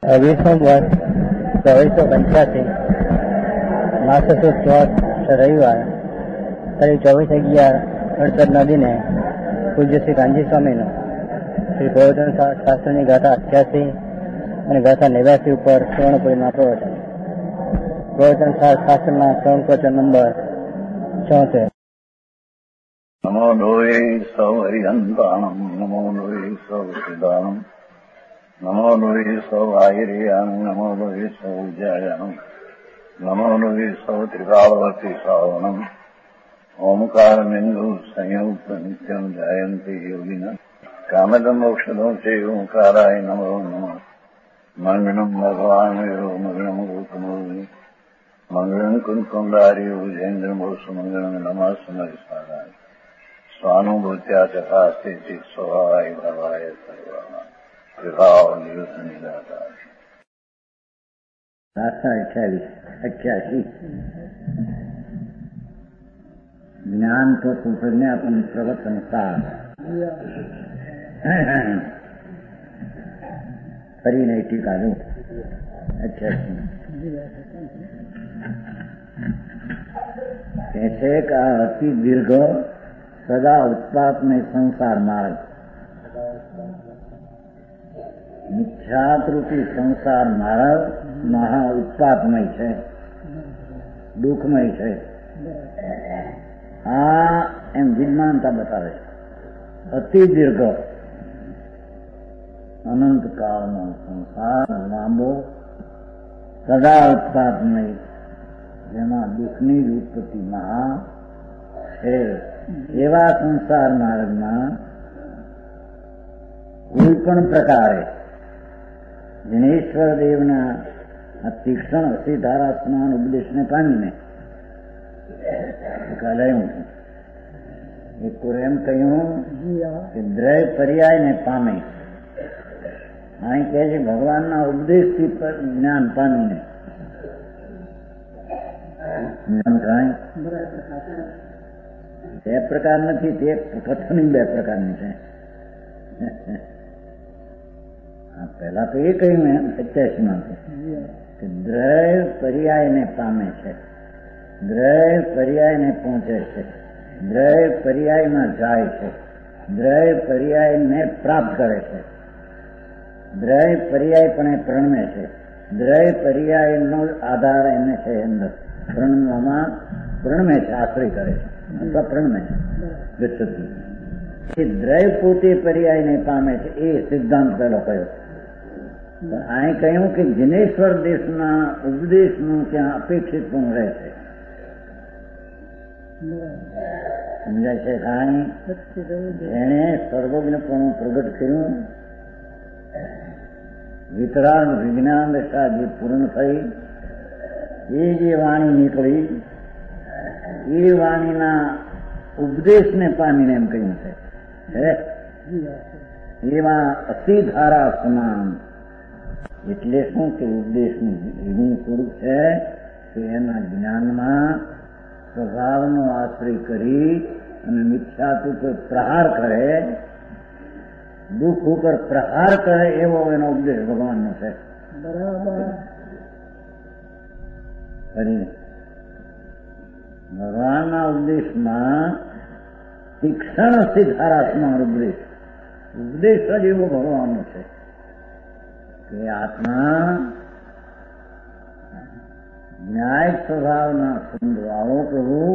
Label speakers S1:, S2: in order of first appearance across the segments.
S1: 20 વર્ષ 2485 માસુદ ચોથ રવિવાર તારીખ 24/11/68 દિને પૂજ્ય શ્રી કાનજી સ્વામીનો શ્રી પ્રવચન શાસ્ત્રની ગાથા 88 અને ગાથા 89 ઉપર સુવર્ણપુરીમાં પ્રવચન શાસ્ત્રના શ્રવણ પ્રવચન નંબર 76.
S2: નમો લોહે સૌ હરિહંતાણમ નમો લોહે સૌ સિદ્ધાણમ નમો લોહે સૌ આહિર્યાણમ નમો લોહે સૌ વિજયાણમ નમો લોહે સૌ ત્રિકાળવતી શ્રાવણમ ઓમકાર બિંદુ સંયુક્ત નિત્યમ જયંતિ યોગિના કામદમ મોક્ષદો છે ઓંકારાય નમો નમઃ મંગળમ ભગવાન મંગળમ ગૌતમો મંગળમ કુંકુંડાર્યો જૈન્દ્રમો સુમંગળમ નમઃ સમરિસારાય સ્વાનુભૂત્યા ચકાસ્તે ચિત સ્વભાવાય ભવાય સર્વમાં વિભાવ નિયુત નિરાકાર.
S1: 88 જ્ઞાન તો પ્રજ્ઞાપન પ્રવચન સાર ફરીને ટીકા જો 88 कैसे का अति दीर्घ सदा उत्पात में संसार मार्ग મિથ્યાત્રુપી સંસાર માર્ગ મહા ઉત્પાતમય છે, દુઃખમય છે. આ એમ વિજ્ઞાનતા બતાવે છે. અતિ દીર્ઘ અનંત કાળનો સંસાર લાંબો સદા ઉત્પાતમય જેમાં દુઃખની જ ઉત્પત્તિ મહા છે. એવા સંસાર માર્ગમાં કોઈ પણ પ્રકારે જિનેશ્વર દેવના આ તીક્ષ્ણ અસીધારા સ્નાન ઉપદેશને પામીને કહ્યું છું. એક એમ કહ્યું કે દ્રય પર્યાયને પામે. અહીં કહે છે ભગવાનના ઉપદેશથી જ્ઞાન પામીને જ્ઞાન થાય. બે પ્રકાર નથી, તે કથનની બે પ્રકારની છે. પહેલા તો એ કહ્યું એમ 87 કે દ્રય પર્યાયને પામે છે, દ્રય પર્યાયને પહોંચે છે, દ્રય પર્યાયમાં જાય છે, દ્રય પર્યાયને પ્રાપ્ત કરે છે, દ્રય પર્યાયપણે પ્રણમે છે, દ્રય પર્યાયનો આધાર એને છે અંદર પ્રણવામાં પ્રણમે છે, આશ્રય કરે છે અથવા પ્રણમે છે ગચ્છતિ. એ દ્રય પોતે પર્યાયને પામે છે એ સિદ્ધાંત પહેલો કયો. અહીં કહ્યું કે જિનેશ્વર દેશના ઉપદેશનું ત્યાં અપેક્ષિત પણ રહે છે. સમજાય છે અહીં એને સર્વજ્ઞપણું પ્રગટ કર્યું. વિતરાગ વિજ્ઞાન દશા જે પૂર્ણ થઈ એ જે વાણી નીકળી એ વાણીના ઉપદેશને પામીને એમ કહ્યું છે. એવા અતિધારા સમાન એટલે શું કે ઉપદેશનું એવું સ્વરૂપ છે કે એના જ્ઞાનમાં સ્વભાવનો આશ્રય કરી અને મિથ્યાત્વ ઉપર પ્રહાર કરે, દુઃખ ઉપર પ્રહાર કરે એવો એનો ઉપદેશ ભગવાનનો છે. બરાબર. ભગવાનના ઉપદેશમાં તીક્ષ્ણ સિદ્ધારાત્મા ઉપદેશ જ એવો ભગવાનનો છે કે આત્મા ન્યાય સ્વભાવના સમજાવો પ્રભુ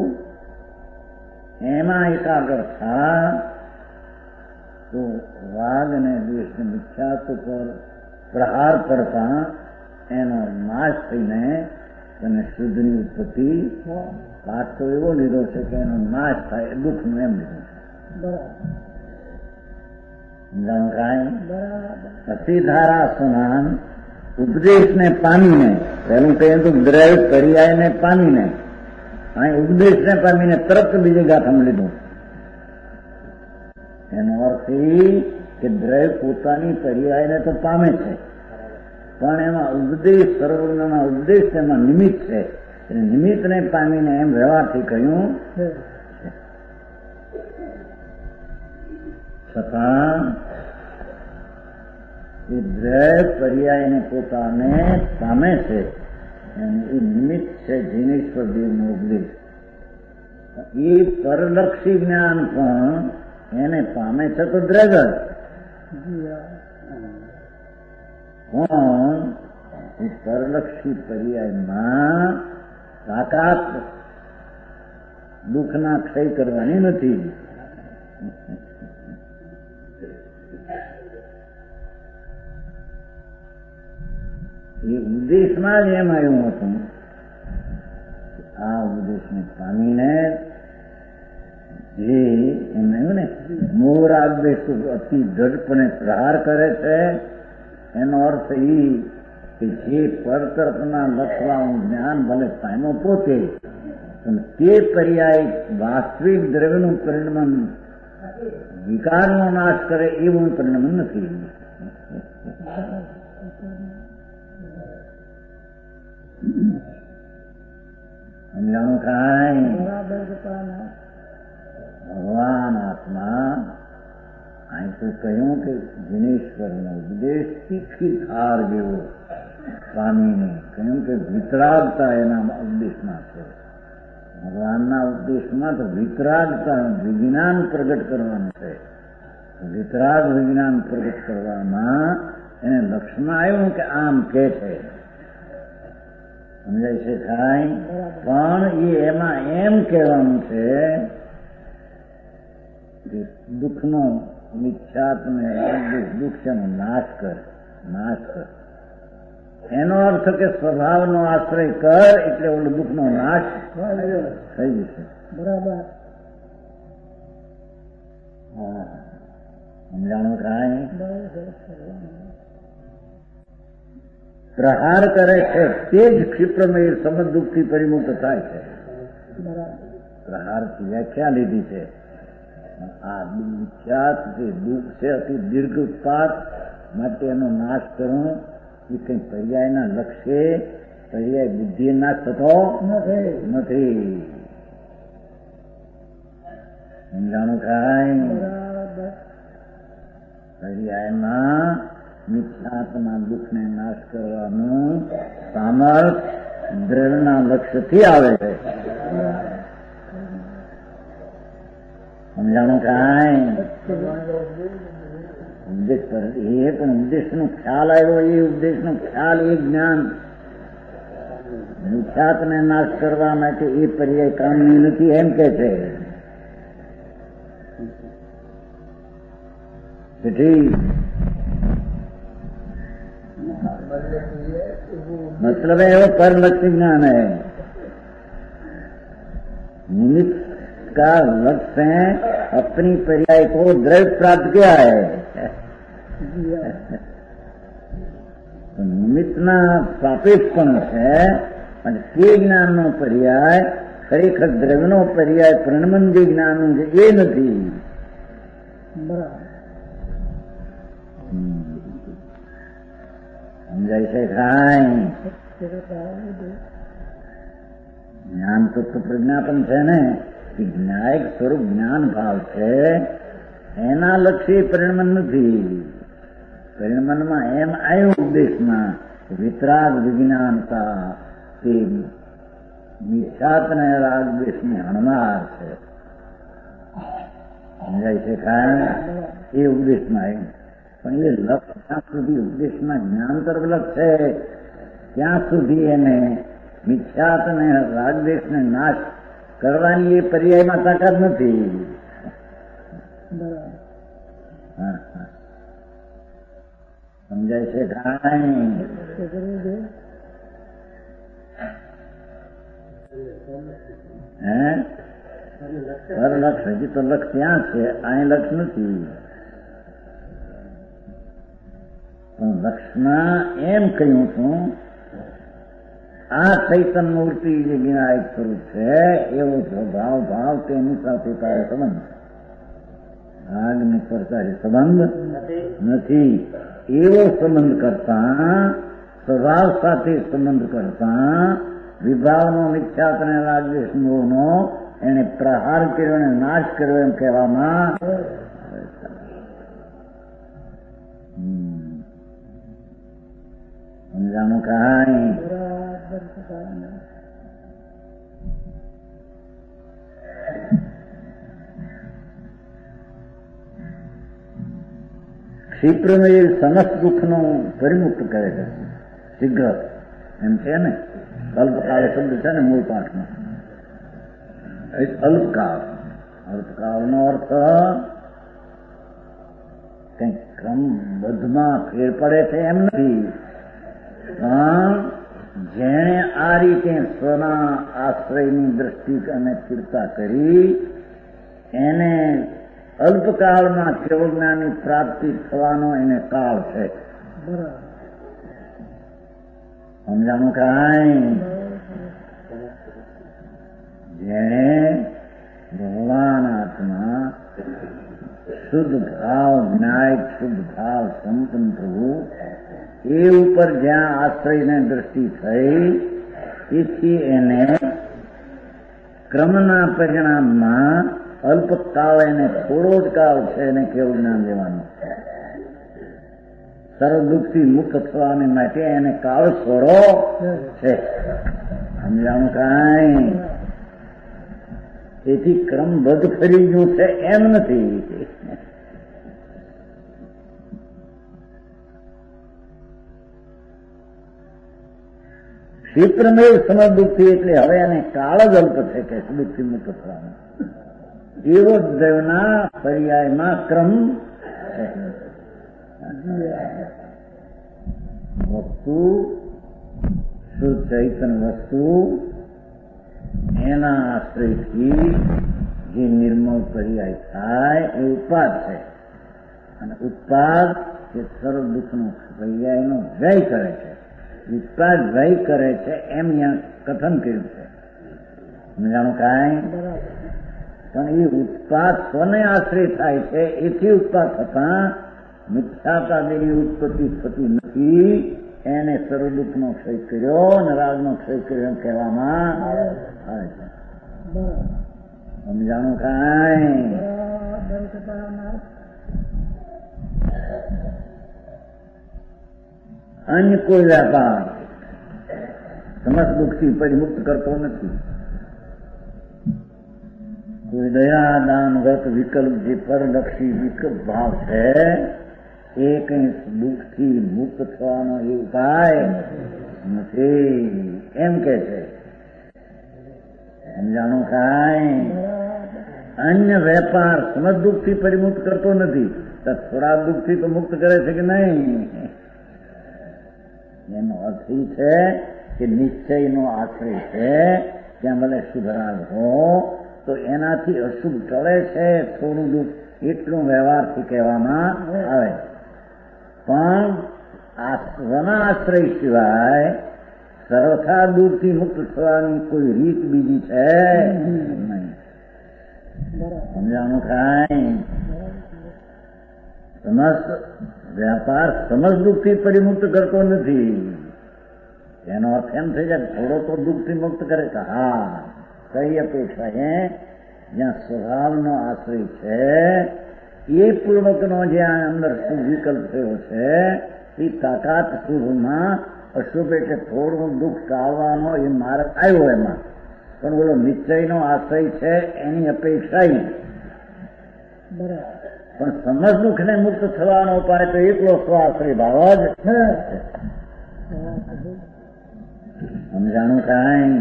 S1: એમાં એકાગ્ર થા તો રાગ અને દ્વેષને મિથ્યાત્વ પર પ્રહાર કરતા એનો નાશ થઈને અને શુદ્ધની ઉત્પત્તિ. પાઠ તો એવો લીધો છે કે એનો નાશ થાય દુઃખનું એમ લીધું છે. અતિધારા સમાન ઉપદેશને પામીને પહેલું કહ્યું તો દ્રય પર્યાયને પામીને અહીં ઉપદેશને પામીને તરત બીજી ગાથામાં લીધું. એનો અર્થ એ કે દ્રય પોતાની પર્યાયને તો પામે છે પણ એમાં ઉપદેશ સર્વજ્ઞના ઉપદેશ એમાં નિમિત્ત છે. નિમિત્તને પામીને એમ વ્યવહારથી કહ્યું. છતાં એ દ્રય પર્યાયને પોતાને પામે છે અને એ નિમિત્ત છે જીનેશ્વર દેવનો ઉપદેશ. એ પરલક્ષી જ્ઞાન પણ એને પામે છે તો દ્રગર પણ એ પરલક્ષી પર્યાયમાં તાકાત દુઃખના ક્ષય કરવાની નથી. એ ઉપદેશમાં જ એમ આવ્યું હતું, આ ઉપદેશને પામીને જે એમ આવ્યું ને મોરાગ બેસુ અતિ દઢપણે પ્રહાર કરે છે, એનો અર્થ એ કે જે પરતર્કના લખવાનું જ્ઞાન ભલે પામ્યો પોતે, પણ તે પર્યાય વાસ્તવિક દ્રવ્યનું પરિણમન વિકારનો નાશ કરે એવું પરિણમન નથી. સમજાણું કાંઈ? ભગવાન આત્મા અહીં તો કહ્યું કે જીનેશ્વરનો ઉપદેશ તીખી ધાર જેવો સ્વામીને કહ્યું કે વિતરાગતા એના ઉપદેશમાં છે. ભગવાનના ઉપદેશમાં તો વિતરાગતા વિજ્ઞાન પ્રગટ કરવાનું છે. વિતરાગ વિજ્ઞાન પ્રગટ કરવામાં એને લક્ષમાં આવ્યું કે આમ કે છે, સમજાય છે થાય. પણ એ એમાં એમ કહેવાનું છે કે દુઃખનો મિથ્યાત્મ દુઃખ છે નાશ કર. એનો અર્થ કે સ્વભાવનો આશ્રય કર એટલે ઓલો દુઃખનો નાશ થઈ જશે. બરાબર. હા, સમજાણું કાંઈ? પ્રહાર કરે છે તે જ ક્ષિપ્રમાં એ સમજ દુઃખથી પરિમુક્ત થાય છે. પ્રહારથી વ્યાખ્યા લીધી છે. આ વિખ્યાત જે દુઃખ છે અતિ દીર્ઘ ઉત્પાદ માટે એનો નાશ કરવો એ કઈ પર્યાયના લક્ષ્ય પર્યાય બુદ્ધિ નાશ થતો નથી. સમજાણું કાંઈ? પર્યાયમાં મિથ્યાત્મા દુઃખને નાશ કરવાનું સામર્થ દ્રવ્યના લક્ષ્યથી આવે છે. સમજાણું કાંઈ? ઉપદેશ પર એ પણ ઉપદેશનો ખ્યાલ આવ્યો, એ ઉપદેશનો ખ્યાલ એ જ્ઞાન મિથ્યાત્મને નાશ કરવા માટે એ પર્યાય કામની નથી એમ કે છે. मतलब है वो परलक्ष्य ज्ञान है. निमित्त का लक्ष्य है अपनी पर्याय को द्रव्य प्राप्त किया है. तो निमित्तना सापेक्षपण है અને તે જ્ઞાનનો પર્યાય ખરેખર દ્રવ્યનો પર્યાય પરિણમન જે જ્ઞાનનું છે એ નથી. બરાબર. સમજાય છે કાંઈ? જ્ઞાન તત્વ પ્રજ્ઞા પણ છે ને, કે જ્ઞાયક સ્વરૂપ જ્ઞાન ભાવ છે એના લક્ષ્ય પરિણમન નથી. પરિણમનમાં એમ આવ્યું ઉપદેશમાં વિતરાગ વિજ્ઞાનતા તે મિથ્યાત્મ રાગ દેશની હણનાર છે. સમજાય છે કાંઈ? એ ઉપદેશમાં આવ્યું. પણ એ લક્ષ જ્યાં સુધી ઉપદેશમાં જ્ઞાન તરફ લક્ષ છે ત્યાં સુધી એને મિથ્યાત્મ રાગદેશને નાશ કરવાની એ પર્યાયમાં તાકાત નથી. સમજાય છે કાંઈ? હે પર લક્ષ હજી તો લક્ષ ત્યાં છે, અહીં લક્ષ નથી. લક્ષમાં એમ કહ્યું છું આ ચૈતન મૂર્તિ જે જ્ઞાયક સ્વરૂપ છે એવો સ્વભાવ ભાવ તેની સાથે તારે સંબંધ, ભાગની પર તારે સંબંધ નથી. એવો સંબંધ કરતા સ્વભાવ સાથે સંબંધ કરતા વિભાવનો મિથ્યાત્મ અને રાગદ્વેષનો એને પ્રહાર કર્યો અને નાશ કર્યો એમ કહેવામાં સમજાણું કાંઈ? ક્ષિપ્રમેય સમસ્ત દુઃખનું પરિમુક્ત કરે છે શીઘ્ર, એમ છે ને. અલ્પકાળ શબ્દ છે ને મૂળ પાઠમાં. અલ્પકાળ, અલ્પકાળનો અર્થ કંઈક ક્રમબદ્ધમાં ફેર પડે છે એમ નથી, પણ જેણે આ રીતે સ્વના આશ્રયની દ્રષ્ટિ અને સ્થિરતા કરી એને અલ્પકાળમાં કેવળ જ્ઞાનની પ્રાપ્તિ થવાનો એને કાળ છે. સમજાણું કાંઈ? જેણે ભગવાન આત્મા શુદ્ધ ભાવ જ્ઞાય, શુદ્ધ ભાવ સંપન્ન થવું, એ ઉપર જ્યાં આશ્રયને દ્રષ્ટિ થઈ, તેથી એને ક્રમના પરિણામમાં અલ્પકાળ એને થોડો જ કાળ છે એને કેવું જ્ઞાન લેવાનું. સર્વ દુઃખથી મુક્ત થવાને માટે એને કાળ થોડો છે. સમજાણું કાંઈ? તેથી ક્રમબદ્ધ ફરી ગયું છે એમ નથી. ક્ષિપ્રમેય સમજ દુઃખથી એટલે હવે એને કાળ જ અલ્પ છે કે દુઃખથી મુક્ત થવાનું. એવો દેવના પર્યાયમાં ક્રમ છે. વસ્તુ શુદ્ધ ચૈતન વસ્તુ એના આશ્રયથી જે નિર્મળ પર્યાય થાય એ ઉત્પાદ છે. અને ઉત્પાદ એ સર્વ દુઃખનો પર્યાયનો વ્યય કરે છે. ઉત્પાદ વ્યય કરે છે એમ અહીંયા કથન કર્યું છે. સમજાણું કાંઈ? પણ એ ઉત્પાદ સ્વને આશ્રય થાય છે, એથી ઉત્પાદ થતા મિથ્યાતાદેની ઉત્પત્તિ થતી નથી. એને સર્વ દુઃખનો ક્ષય કર્યો અને રાગનો ક્ષય કર્યો કહેવામાં આવે છે. સમજાણું કાંઈ? અન્ય કોઈ વ્યાપાર સમસ્ત દુઃખથી પરિમુક્ત કરતો નથી. કોઈ દયા, દાન, વ્રત, વિકલ્પ જે પરલક્ષી વિકલ્પ ભાવ છે એ કઈ દુઃખથી મુક્ત થવાનો એ ઉપાય નથી એમ કે છે. સમજાણું કાંઈ? અન્ય વેપાર સમજ દુઃખથી પરિમુક્ત કરતો નથી, તો થોડા દુઃખથી તો મુક્ત કરે છે કે નહીં? એનો અર્થ એ છે કે નિશ્ચયનો આશ્રય છે. ત્યાં ભલે શુભરાગ હો તો એનાથી અશુભ ટળે છે થોડું દુઃખ, એટલું વ્યવહારથી કહેવામાં આવે. પણ આ સ્વના આશ્રય સિવાય સર્વથા દૂરથી મુક્ત થવાની કોઈ રીત બીજી છે નહીં. સમજાણું કાંઈ? સમસ્ત વ્યાપાર સમજ દુઃખથી પરિમુક્ત કરતો નથી. એનો અર્થ એમ થઈ જાય થોડો તો દુઃખથી મુક્ત કરે છે. હા, કઈ અપેક્ષા છે? જ્યાં સ્વભાવનો આશ્રય છે એ પૂર્વકનો જ્યાં અંદર શુભ વિકલ્પ થયો છે એ તાકાત શુભમાં અશુભ એટલે થોડું દુઃખ ટાળવાનો એ માર્ગ આવ્યો એમાં. પણ બોલો નિશ્ચયનો આશ્રય છે એની અપેક્ષા પણ સમજ દુઃખને મુક્ત થવાનો ઉપાય તો એકલો સ્વાશ્રય ભાવ જ છે. સમજાણું કાંઈ?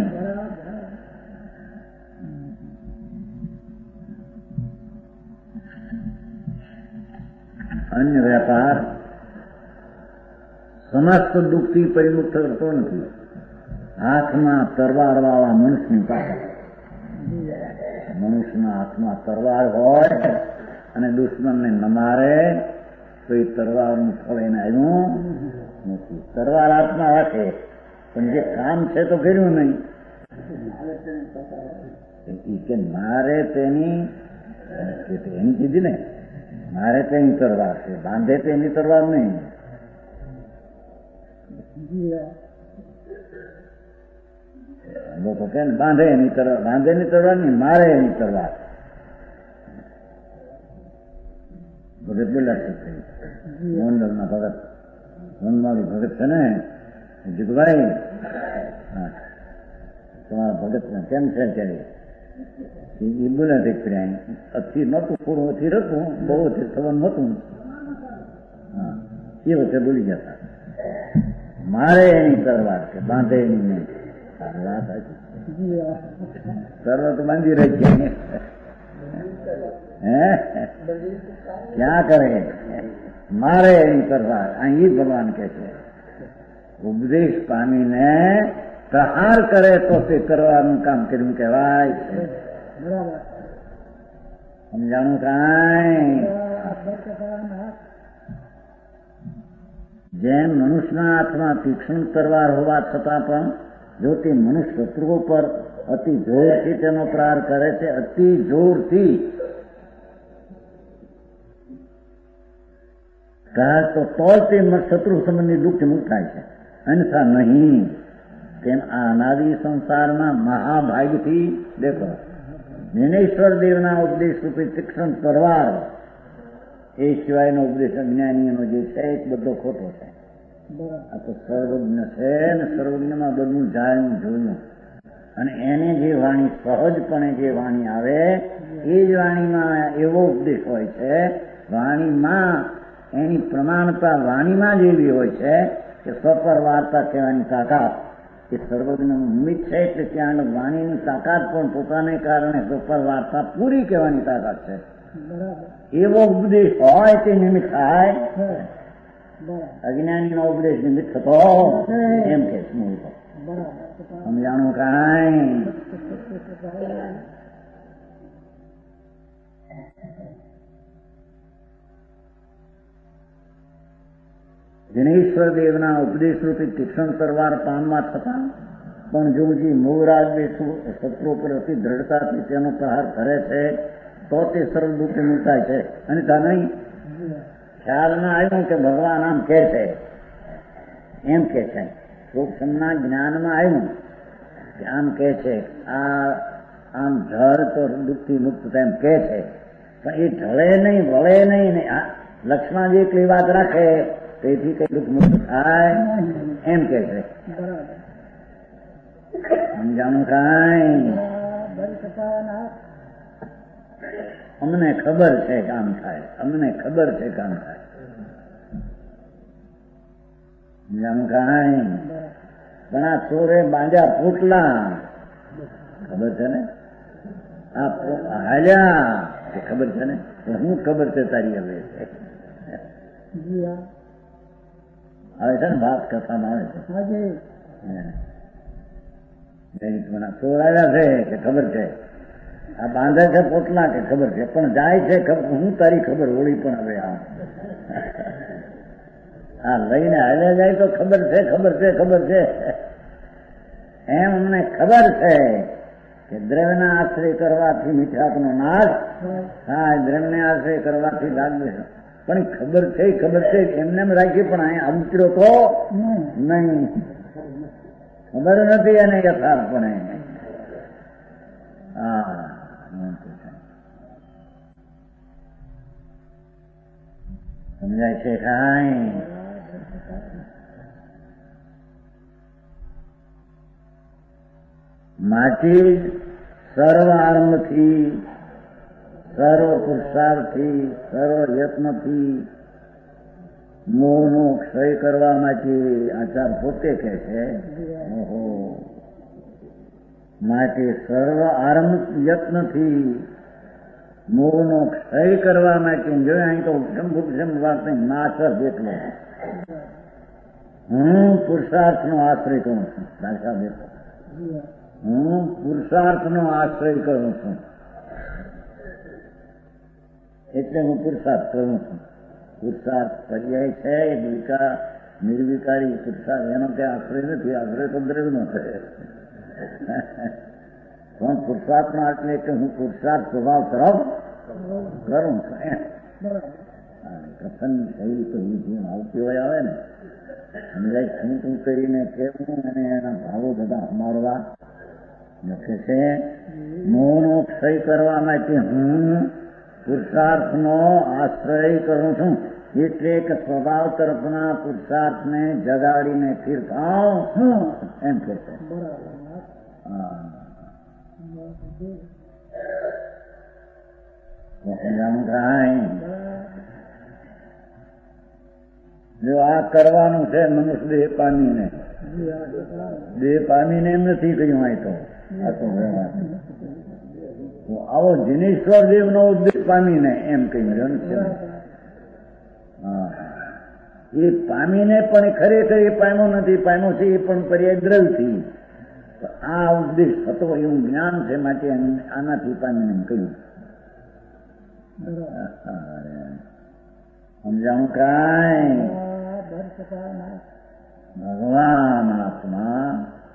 S1: અન્ય વ્યાપાર સમસ્ત દુઃખથી પરિમુક્ત કરતો નથી. હાથમાં તરવાર વાળા મનુષ્યની પાસે, મનુષ્યના હાથમાં તરવાર હોય અને દુશ્મનને ન મારે તો એ તરવારનું ફળ એને આવ્યું નથી. તરવાર હાથમાં રાખે પણ જે કામ છે તો કર્યું નહીં. કે મારે તેની એની કીધી ને, મારે તેની તરવાર છે, બાંધે તેની તરવાર નહીં. લોકો કે બાંધે એની તરવાર, બાંધે એની તરવાર નહીં, મારે એની તરવાર. ભગત બોલ્યા છે મોહનલાલના ભગત, વનમાળી ભગત છે ને, જુગભાઈ તમારા ભગતને કેમ છે ત્યારે એ બોલે અથી નહોતું થોડું અથી હતું બહુ અથી થવાનું નહોતું હા એ વખતે બોલી જતા મારે એની તરવાર છે બાંધે એની નહીં વાત તરવાર તો બાંધી રહી છે હે ક્યાં કરે મારે એની તરવાર અહીં ભગવાન કે છે ઉપદેશ પામીને પ્રહાર કરે તો તે કરવાનું કામ કર્યું કહેવાય છે સમજાણું કાંઈ જેમ મનુષ્યના હાથમાં તીક્ષ્ણ તરવાર હોવા છતાં પણ જો તે મનુષ્ય શત્રુઓ પર અતિ જોરથી તેનો પ્રહાર કરે છે અતિ જોરથી તો તે શત્રુ સંબંધી દુઃખ મુક્ત થાય છે અન્યથા નહીં તેમ આ અનાદિ સંસારમાં મહાભાગથી દેખો જ્ઞાનેશ્વર દેવના ઉપદેશ રૂપે તીક્ષ્ણ તરવાર એ સિવાયનો ઉપદેશ અજ્ઞાનીનો જે છે એ બધો ખોટો છે આ તો સર્વજ્ઞ છે ને સર્વજ્ઞમાં બધું જાણ્યું જોયું અને એને જે વાણી સહજપણે જે વાણી આવે એ જ વાણીમાં એવો ઉપદેશ હોય છે વાણીમાં એની પ્રમાણતા વાણીમાં જ એવી હોય છે કે સપર વાર્તા કહેવાની તાકાત એ સર્વજ્ઞનું નિમિત્ત છે એટલે ત્યાં વાણીની તાકાત પણ પોતાને કારણે સપર વાર્તા પૂરી કહેવાની તાકાત છે એવો ઉપદેશ હોય તે નિમિત્ત થાય અજ્ઞાનીનો ઉપદેશ નિમિત્ત થતો એમ કે સમજાણું કાંઈ જનેશ્વર દેવના ઉપદેશ રૂપી તીક્ષ્ણ તરવાર પામવા છતાં પણ જો જે મોહરાજ શત્રુ પર અતિ દ્રઢતાથી તેનો પ્રહાર કરે છે તો તે સરળ રૂપે મુકાય છે અને ત્યાં નહીં ખ્યાલમાં આવ્યું કે ભગવાન આમ કે છે એમ કે છે સૂક્ષ્મના જ્ઞાનમાં આવ્યું કે આમ કે છે આમ ઢળ તો દુઃખથી મુક્ત એમ કે છે પણ એ ઢળે નહીં વળે નહીં ને લક્ષ્મણ જે એટલી વાત રાખે તેથી કઈ દુઃખ મુક્ત થાય એમ કે છે સમજાણું કાંઈ અમને ખબર છે કામ થાય અમને ખબર છે કામ થાય સમજાણું કાંઈ પણ આ ચોરે બાંધ્યા પોટલા ખબર છે ને આ હાલ્યા કે ખબર છે ને હું ખબર છે તારી હવે આવે છે ને વાત કથામાં આવે છે ચોર આવ્યા છે કે ખબર છે આ બાંધે છે પોટલા કે ખબર છે પણ જાય છે હું તારી ખબર હોળી પણ હવે આ લઈને હાલ્યા જાય તો ખબર છે ખબર છે ખબર છે એમ અમને ખબર છે કે દ્રવ્યના આશ્રય કરવાથી મીઠાકનો નાશ હા દ્રવ્યને આશ્રય કરવાથી લાગે પણ ખબર છે એમને એમ રાખી પણ અહીંયા ઉતર્યો તો નહીં ખબર નથી એને યથાર્થપણે હા સમજાય છે કાંઈ માટે સર્વ આરંભથી સર્વ પુરુષાર્થથી સર્વ યત્નથી મોહનો ક્ષય કરવા માટે આચાર પોતે કહે છે ઓહો માટે સર્વ આરંભ યત્નથી મોહનો ક્ષય કરવા માટે જોયે અહીં તો ઉપસમ વાત નહીં નાશર જેટલો હું પુરુષાર્થનો આશ્રય કરું છું દાખલા દેખો હું પુરુષાર્થનો આશ્રય કરું છું એટલે હું પુરુષાર્થ કરું છું પુરુષાર્થ પર્યાય છે નિર્વિકારી પુરુષાર્થ એનો ક્યાં આશ્રય નથી આશ્રય તો દ્રવ્યનો છે પણ પુરુષાર્થનો એટલે કે હું પુરુષાર્થ સ્વભાવ તરફ કરું છું કથન શૈલી તો જીવન આવતી હોય આવે ને સમજાય શું કરીને કેવું અને એના ભાવો બધા અમારવા લખે છે મોહનો ક્ષય કરવા માટે હું પુરુષાર્થનો આશ્રય કરું છું એટલે કે સ્વભાવ તરફના પુરુષાર્થને જગાડીને ફીર ખાઓ એમ કે છે. જો આ કરવાનું છે મનુષ્ય દેહ પામીને, દેહ પામીને એમ નથી કહ્યું હોય તો આ તો વ્યવહાર આવો જિનેશ્વર દેવ નો ઉદ્દેશ પામીને એમ કહ્યું છે. એ પામીને પણ ખરેખર એ પામ્યો નથી, પામ્યો છે એ પણ પર્યાય દ્રવથી. આ ઉદ્દેશ હતો એવું જ્ઞાન છે, માટે આનાથી પામીને એમ કહ્યું. સમજાણું કાંઈ? ભગવાન આત્મા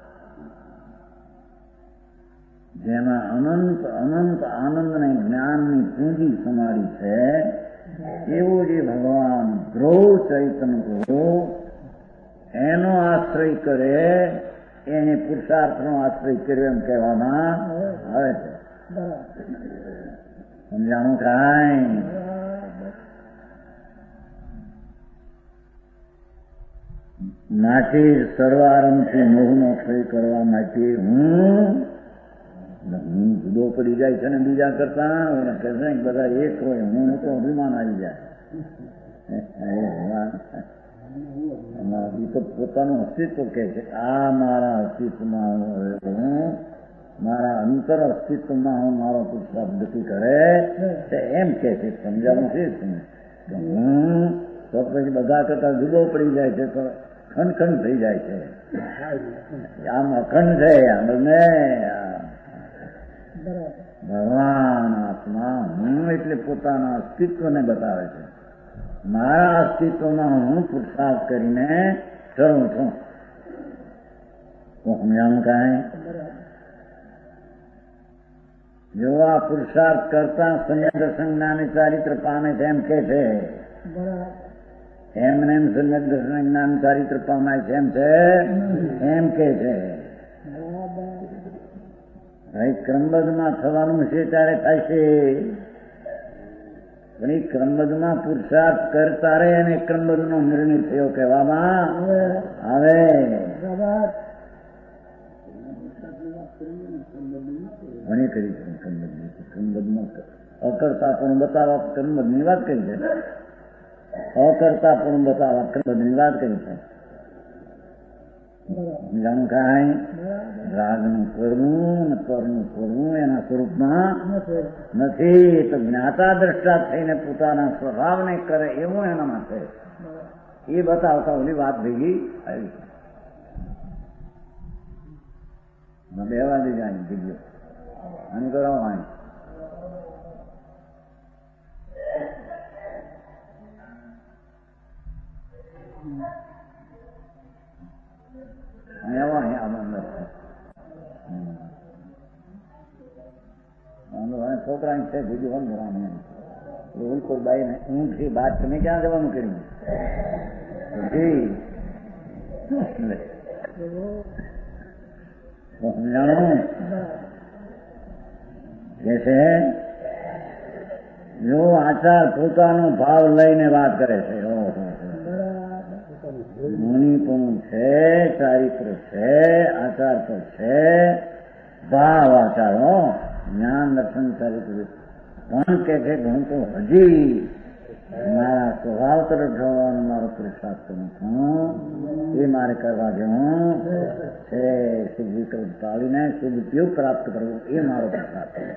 S1: જેમાં અનંત અનંત આનંદ ને જ્ઞાનની પૂંજી સમારી છે, એવો જે ભગવાન ધ્રુવ ચૈતન્ય પ્રભુ એનો આશ્રય કરે એને પુરુષાર્થનો આશ્રય કર્યો એમ કહેવામાં આવે છે. સમજાણું કાંઈ? માટે સર્વારંભથી મોહનો ક્ષય કરવા માટે હું જુદો પડી જાય છે ને બીજા કરતા કહે છે બધા એક હોય, હું તો અભિમાન આવી જાય. એ તો પોતાનું અસ્તિત્વ કહે છે, આ મારા અસ્તિત્વમાં હું મારા અંતર અસ્તિત્વમાં હું મારો પુરુષાર્થ ગતિ કરે છે એમ કે છે. સમજાવું છે હું તો પછી બધા કરતા જુદો પડી જાય છે તો ખંડ થઈ જાય છે. આમ અખંડ છે આમ ને ભગવાન આત્મા હું એટલે પોતાના અસ્તિત્વને બતાવે છે. મારા અસ્તિત્વમાં હું પુરુષાર્થ કરીને ચડું છું. સમજાવું કાંઈ? જો આ પુરુષાર્થ કરતા સંયમ દર્શન જ્ઞાની ચારિત્ર પામે છે એમ કે છે, એમને એમ સંયમ દર્શન જ્ઞાન ચારિત્ર પામાય છે એમ છે એમ કે છે. ક્રમબદ્ધમાં થવાનું છે ત્યારે થાય છે, પણ એ ક્રમબદ્ધમાં પુરુષાર્થ કરતા રહે અને ક્રમબદ્ધ નો નિર્ણય થયો કહેવામાં આવે. ઘણી કરી છે ક્રમબદ્ધમાં અકર્તા પણ બતાવવા ક્રમબદ્ધની વાત કરી છે, અકર્તા પણ બતાવવા ક્રમબદ્ધની વાત કરી છે. જાણું કાંઈ? રાગનું કરવું ને પરનું કરવું એના સ્વરૂપમાં નથી, તો જ્ઞાતા દ્રષ્ટા થઈને પોતાના સ્વભાવને કરે એવું એનામાં છે. એ બતાવતા ઓલી વાત ભેગી આવી. બેવા દે જાય બીજો અને કરો વાણી છોકરાની છે બીજું વંદરામ ઉલકો બાઈ ને ઊંઘથી બાદ તમે ક્યાં જવાનું કર્યું? જાણો કે છે જો આચાર પોતાનો ભાવ લઈને વાત કરે છે. મુનિ પણ છે, ચારિત્ર છે, આચાર તો છે, ભાવ આચાર જ્ઞાન દર્શન ચારિત્ર પણ કે છે હું તો હજી મારા સ્વભાવ તરફ જવાનું મારો પુરુષાર્થ કરું છું, એ મારે કરવા જેવું છે. શુભ વિકલ્પ ટાળીને શુભ ઉપયોગ પ્રાપ્ત કરવો એ મારો પુરુષાર્થ છે.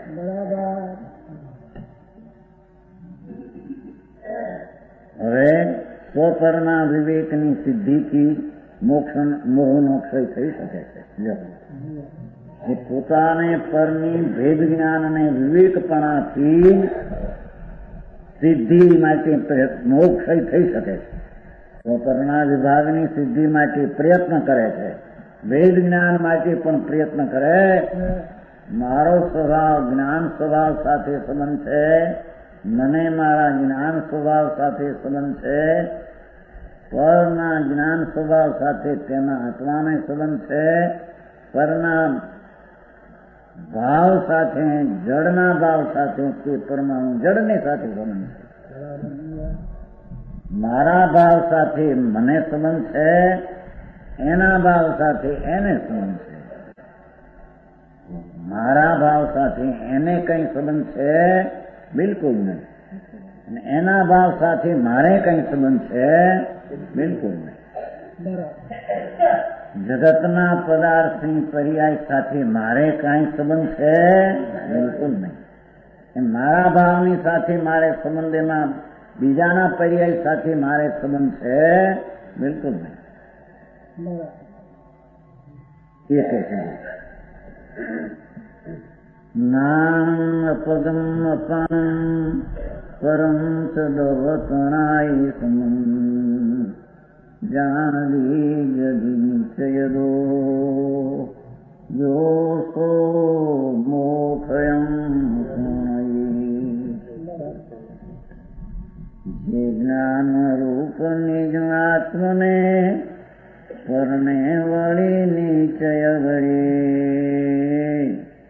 S1: હવે સ્વપરના વિવેકની સિદ્ધિથી મોહનો ક્ષય થઈ શકે છે. એ પોતાને પરની ભેદ જ્ઞાન અને વિવેકપણાથી સિદ્ધિ માટે મોક્ષ થઈ શકે છે. સ્વપરના વિભાગની સિદ્ધિ માટે પ્રયત્ન કરે છે, વેદ જ્ઞાન માટે પણ પ્રયત્ન કરે. મારો સ્વભાવ જ્ઞાન સ્વભાવ સાથે સંબંધ છે, મને મારા જ્ઞાન સ્વભાવ સાથે સંબંધ છે, પરના જ્ઞાન સ્વભાવ સાથે તેના આત્માને સંબંધ છે, પરના ભાવ સાથે જળના ભાવ સાથે તે પરમાણુ જળની સાથે સંબંધ છે. મારા ભાવ સાથે મને સંબંધ છે, એના ભાવ સાથે એને સંબંધ છે. મારા ભાવ સાથે એને કઈ સંબંધ છે બિલકુલ નહીં, અને એના ભાવ સાથે મારે કઈ સંબંધ છે બિલકુલ નહીં. જગતના પદાર્થની પર્યાય સાથે મારે કઈ સંબંધ છે બિલકુલ નહીં. મારા ભાવની સાથે મારે સંબંધ, એમાં બીજાના પર્યાય સાથે મારે સંબંધ છે બિલકુલ નહીં. એ કહે છે નામ અપગમ અપાન પરમ સદવતણાય સંબંધ જાણી જદી નિશ્ચયદો જો સો મોખયમ જે જ્ઞાન રૂપ નિજ્ઞાત્મને પરણે વળી નિશ્ચય વળી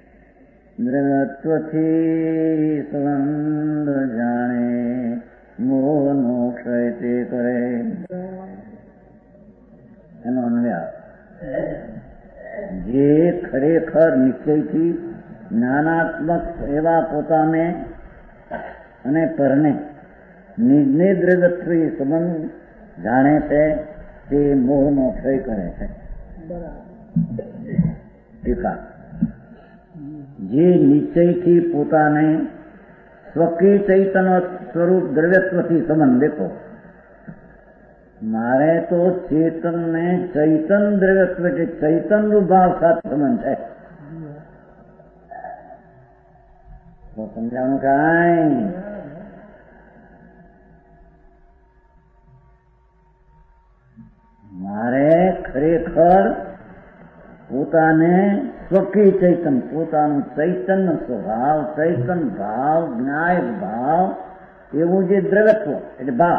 S1: દ્રવ્યત્વથી સંબંધ જાણે મોહનો ક્ષય તે કરે. એનો અન્વય જે ખરેખર નિશ્ચયથી જ્ઞાનાત્મક એવા પોતાને અને પરને નિજને દ્રવ્યત્વી સંબંધ જાણે છે તે મોહનો ક્ષય કરે છે. ટીકા જે નિશ્ચયથી પોતાને સ્વકીય ચૈતન્ય સ્વરૂપ દ્રવ્યત્વથી સંબંધ, દેખો મારે તો ચેતનને ચૈતન દ્રવ્યત્વ કે ચૈતન રૂપ ભાવ સાથે સંબંધ છે. તો સમજાણું કાંઈ મારે ખરેખર પોતાને સ્વકીય ચૈતન, પોતાનું ચૈતન્ય સ્વભાવ, ચૈતન ભાવ, જ્ઞાય ભાવ, એવું જે દ્રવ્યત્વ એટલે ભાવ,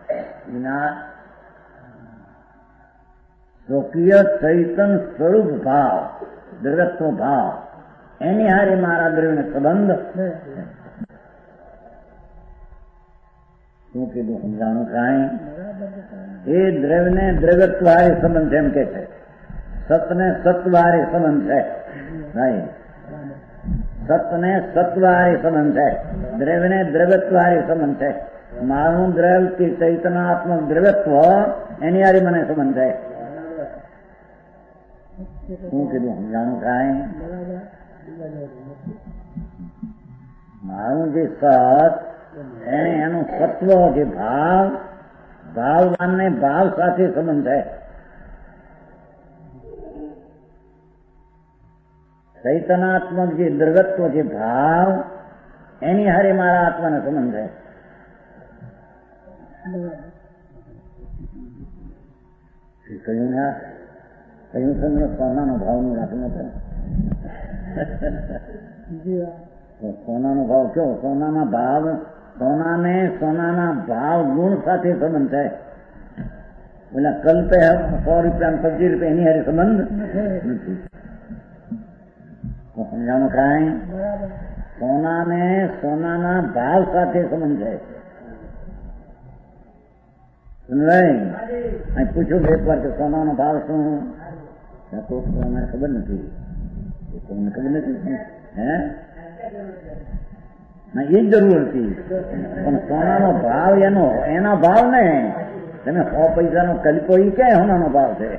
S1: સ્વકીય ચૈતન સ્વરૂપ ભાવ, દ્રવ્યત્વ ભાવ, એની હારે મારા દ્રવ્યને સંબંધ. શું કીધું સમજાણું કાંઈ? એ દ્રવ્યને દ્રવ્યત્વ હારે સંબંધ એમ કે છે, સતને સત્વ હારે સંબંધ છે. નહીં, સતને સત્વ હારે સંબંધ છે, દ્રવ્યને દ્રવ્યત્વ હારે સંબંધ છે. મારું દ્રવ્ય કે ચૈતનાત્મક દ્રવ્યત્વ એની હારે મને સંબંધ છે. શું કીધું સમજાણું કાંઈ? મારું જે સત એને એનું સત્વ જે ભાવ, ભાવવાનને ભાવ સાથે સંબંધ છે. ચૈતનાત્મક જે દ્રવ્યત્વ જે ભાવ એની હારે મારા આત્માનો સંબંધ છે. કહ્યું ને, કહ્યું છે સોનાનો ભાવનું રાખવું હતો. સોનાનો ભાવ કયો? સોનાના ભાવ, સોનાને સોનાના ભાવ ગુણ સાથે સંબંધ છે. બોલા કલ્પે 100 રૂપિયા 25 રૂપિયા એની હારે સંબંધ નથી. સમજાણું કાંઈ? સોનાને સોનાના ભાવ સાથે સંબંધ છે. પૂછ્યું એક વાર કે સોનાનો ભાવ શું? તો મને ખબર નથી. તમને ખબર નથી? હે ના, એ જ જરૂર હતી. પણ સોનાનો ભાવ એનો ભાવ ને તમે 100 પૈસાનો કલ્પો એ ક્યાંય સોનાનો ભાવ છે?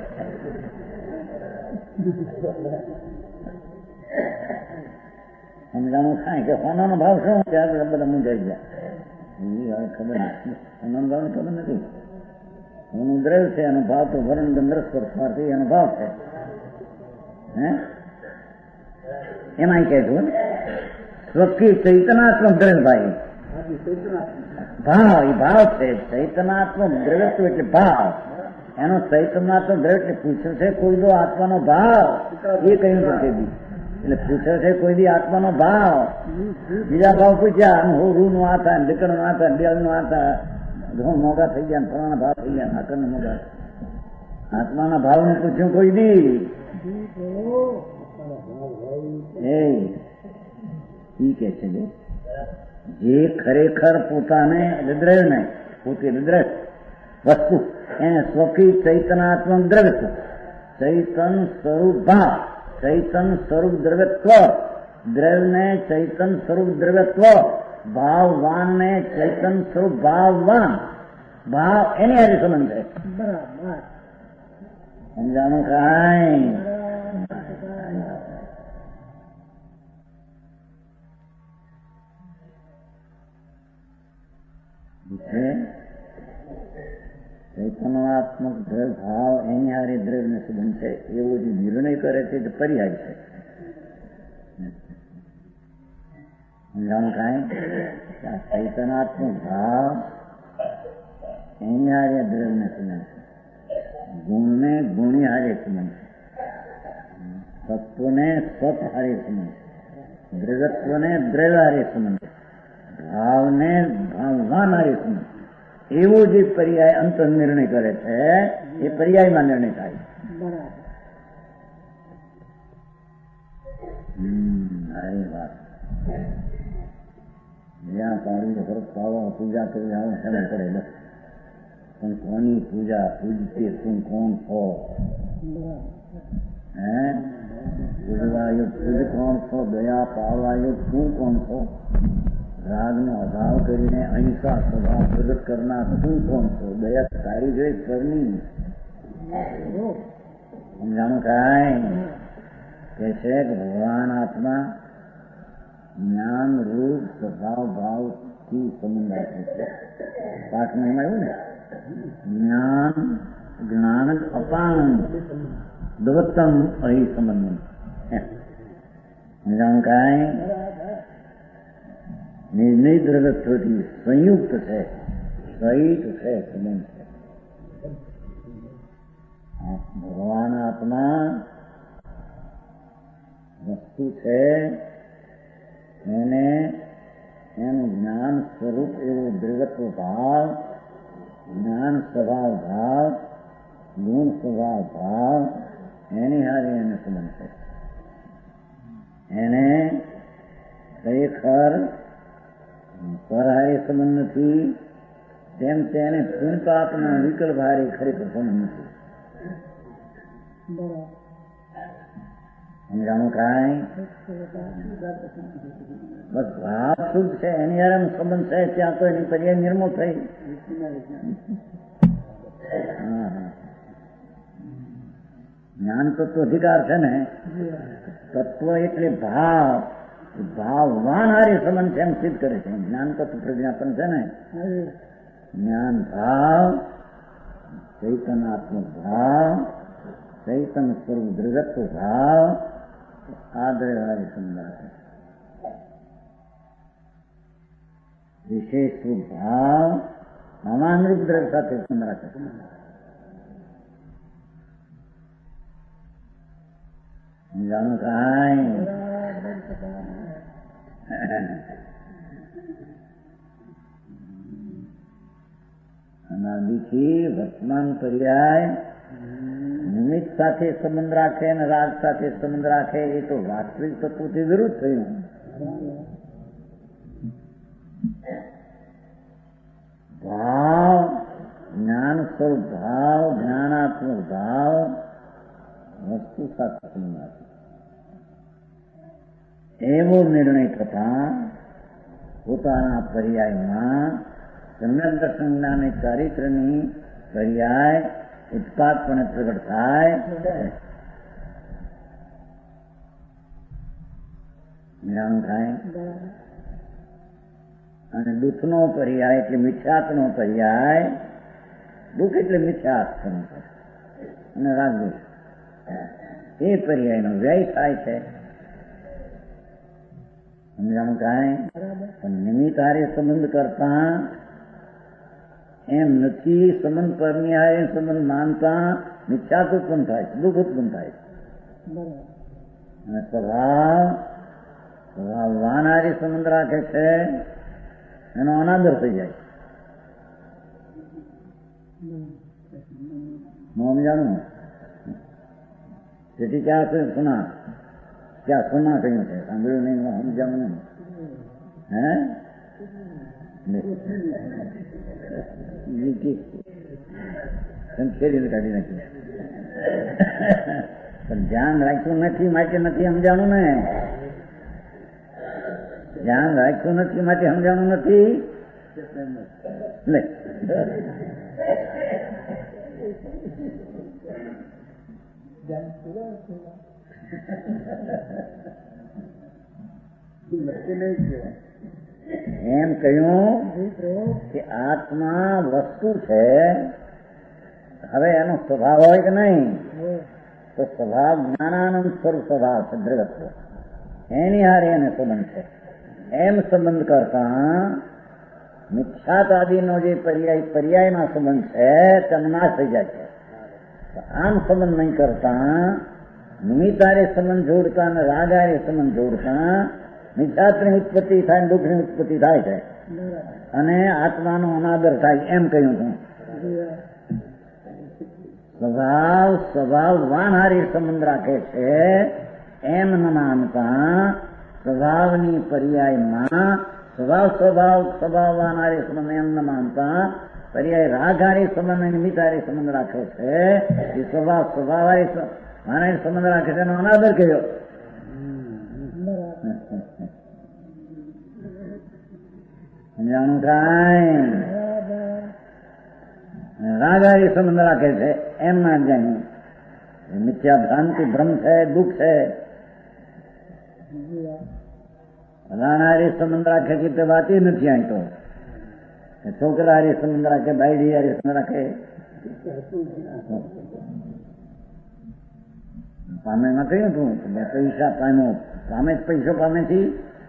S1: સમજાણું થાય કે સોનાનો ભાવ શું? ત્યારે બધા મૂંઝાઈ જાય. ખબર નથી, સોનાનો ભાવ ખબર નથી. એનું દ્રવ્ય છે, એનો ભાવ તો વરણ ગંધર્વ સ્પર્શ એનો ભાવ છે. હે એમાં કહે છું સ્વકીય ચૈતનાત્મક દ્રવ્ય ભાઈ ભાવ, એ ભાવ છે. ચૈતનાત્મક દ્રવ્યત્વ એટલે ભાવ. એનો ચૈતનાત્મક દ્રવ્ય એટલે પૂછ્યો છે કોઈ દો આત્માનો ભાવ, એ કહ્યું છે. એટલે પૂછ્યો છે કોઈ દી આત્માનો ભાવ. બીજા ભાવ પૂછ્યા, રૂ નું આ થાય, દીકરો નું આ થાય, બેલ નું આ થાય, ઘઉં મોંઘા થઈ ગયા, ફલાણા ભાવ થઈ ગયા, આકર ને મોંઘા. આત્માના ભાવ નું પૂછ્યું કોઈ દી? એ કે છે જે ખરેખર પોતાને દ્રવ્યને પોતે દ્રવ્ય વસ્તુ એને સ્વકી ચૈતનાત્મક દ્રવ્ય, ચૈતન સ્વરૂપ ભાવ, ચૈતન સ્વરૂપ દ્રવ્યત્વ, દ્રવ્યને ચૈતન સ્વરૂપ દ્રવ્યત્વ, ભાવવાન ને ચૈતન સ્વરૂપ ભાવવાન, ભાવ એની હારે સંબંધ છે. બરાબર સમજાણું કાંઈ? ચૈતન્યાત્મક દ્રવ્ય ભાવ એની હારે દ્રવ્યનો સંબંધ છે એવો જે નિર્ણય કરે છે તે પર્યાય છે. સમજાણું કાંઈ? ચૈતન્યાત્મક ભાવ એની હારે દ્રવ્યનો સંબંધ છે, ગુણને ગુણી હારે સંબંધ છે, સત્વને સત હારે સંબંધ છે, દ્રવ્યત્વને દ્રવ્ય હારે સંબંધ છે, ભાવને ભાવવાન હારે સંબંધ. એવો જે પર્યાય અંત નિર્ણય કરે છે એ પર્યાયમાં નિર્ણય થાય. સારી વાત. જ્યાં પાડવી ફરક પાવો પૂજા કરી આવે સમય પડે બસ. પણ કોની પૂજા પૂજતે તું કોણ છો? હે પૂજવાયો પૂજ કોણ છો? દયા પાવાયો તું કોણ છો? રાગનો અભાવ કરીને અહિંસા સ્વભાવ પ્રગટ કરનાર તું કોણ છો? દયા તારી જોઈ કરની. સમજાણું કાંઈ? કે છે કે ભગવાન આત્મા જ્ઞાન રૂપ સ્વભાવ ભાવથી સંબંધ રાખે છે. પાઠમાં એમાં એવું ને, જ્ઞાન જ્ઞાન અપાન દવત્તમ અહીં સંબંધ. સમજાણું કાંઈ? નિર્ણય દ્રવ્યત્વથી સંયુક્ત છે, સહિત છે, સંબંધ છે. ભગવાન આત્મા વસ્તુ છે, એને એનું જ્ઞાન સ્વરૂપ એવું દ્રવ્યત્વ ભાવ, જ્ઞાન સ્વભાવ ભાવ, ગુણ સ્વભાવ ભાવ એની હારે એને સંબંધ છે. એને ખરેખર પરહારે સંબંધ નથી, તેમ તેને પુણ્ય પાપના વિકલ્પ હારે ખરેખર સંબંધ નથી. સમજાણું કાંઈ? બસ ભાવ શુદ્ધ છે એની હારે સંબંધ છે, ત્યાં તો એની પર્યાય નિર્મૂળ થઈ. જ્ઞાન તત્વ અધિકાર છે ને, તત્વ એટલે ભાવ, ભાવવાન હારે સંબંધ છે એમ સિદ્ધ કરે છે. જ્ઞાન તત્વ પ્રજ્ઞાપન છે ને, જ્ઞાન ભાવ, ચૈતનાત્મક ભાવ, ચૈતન સ્વરૂપ દ્રવ્યત્વ ભાવ, આ દ્રવ્ય હારે સંબંધ રાખે. વિશેષ રૂપ ભાવ સમાનરૂપ દ્રવ્ય સાથે સંબંધ રાખે. જાણું કાંઈ? અનાદિથી વર્તમાન પર્યાય નિમિત્ત સાથે સંબંધ રાખે અને રાગ સાથે સંબંધ રાખે એ તો વાસ્તવિક તત્વથી વિરુદ્ધ થયું. ભાવ જ્ઞાન સ્વરૂપ ભાવ, જ્ઞાનાત્મક ભાવ વસ્તુ સાથે સંબંધ રાખે એવો નિર્ણય થતા પોતાના પર્યાયમાં સમ્યક દર્શન જ્ઞાન ચારિત્રની પર્યાય ઉત્પાદપણે પ્રગટ થાય. જ્ઞાન થાય. અને દુઃખનો પર્યાય એટલે મિથ્યાત્વનો પર્યાય, દુઃખ એટલે મિથ્યાત્વ અને રાગદોષ, એ પર્યાયનો વ્યય થાય છે. સમજાણું કાંઈ? પણ નિમિત્ત હારે સંબંધ કરતા એમ નથી, સંબંધ પરની હારે સંબંધ માનતા મિથ્યાત્વ ઉત્પન્ન થાય છે, દુઃખ ઉત્પન્ન થાય છે. અને સ્વભાવવાન હારે સંબંધ રાખે છે એનો અનાદર થઈ જાય. સમજાણું? તેથી ક્યાં છે સુના, ક્યાં સુના કહ્યું છે, સાંભળ્યું નહીં, સમજાવું નહીં. હે ખેડીને કાઢી નાખ્યું. પણ ધ્યાન રાખ્યું નથી માટે નથી સમજાણું ને. ધ્યાન રાખ્યું નથી માટે સમજાણું નથી. લે એમ કહ્યું કે આત્મા વસ્તુ છે. હવે એનો સ્વભાવ હોય કે નહીં, તો સ્વભાવ જ્ઞાનાનંદ સ્વરૂપ સ્વભાવ છે દ્રગત. એની હારે એને સંબંધ છે. એમ સંબંધ કરતા મિથ્યાત્વાદીનો જે પર્યાયમાં સંબંધ છે તેનો નાશ થઈ જાય છે. આમ સંબંધ નહીં કરતા નિમિત્તારે સંબંધ જોડતા અને રાગારે સંબંધ જોડતા મિથ્યાત્વની ઉત્પત્તિ થાય, દુઃખની ઉત્પત્તિ થાય છે અને આત્માનો અનાદર થાય. એમ કહ્યું છું. સ્વભાવ વાનહારી સંબંધ રાખે છે એમ ન માનતા સ્વભાવની પર્યાયમાં સ્વભાવ વાનહારી સંબંધ એમ ન માનતા પર્યાય રાગહારી સંબંધ નિમિત્તારી સંબંધ રાખે છે. એ સ્વભાવહારી વાનહારી સંબંધ રાખે છે એનો અનાદર કર્યો. સમજાણું થાય? રાગહારી સંબંધ રાખે છે એમ ના જાણ્યું. મિથ્યા ભ્રાંતિ ભ્રમ છે, દુઃખ છે. રાણાહારી સંબંધ રાખે કે તે વાત નથી. અહીં તો છોકરા હારી સંબંધ રાખે, બાયડી હારી સંબંધ રાખે. પામેમાં કહ્યું હતું મેં પૈસા પામ્યો. પામે પૈસો પામેથી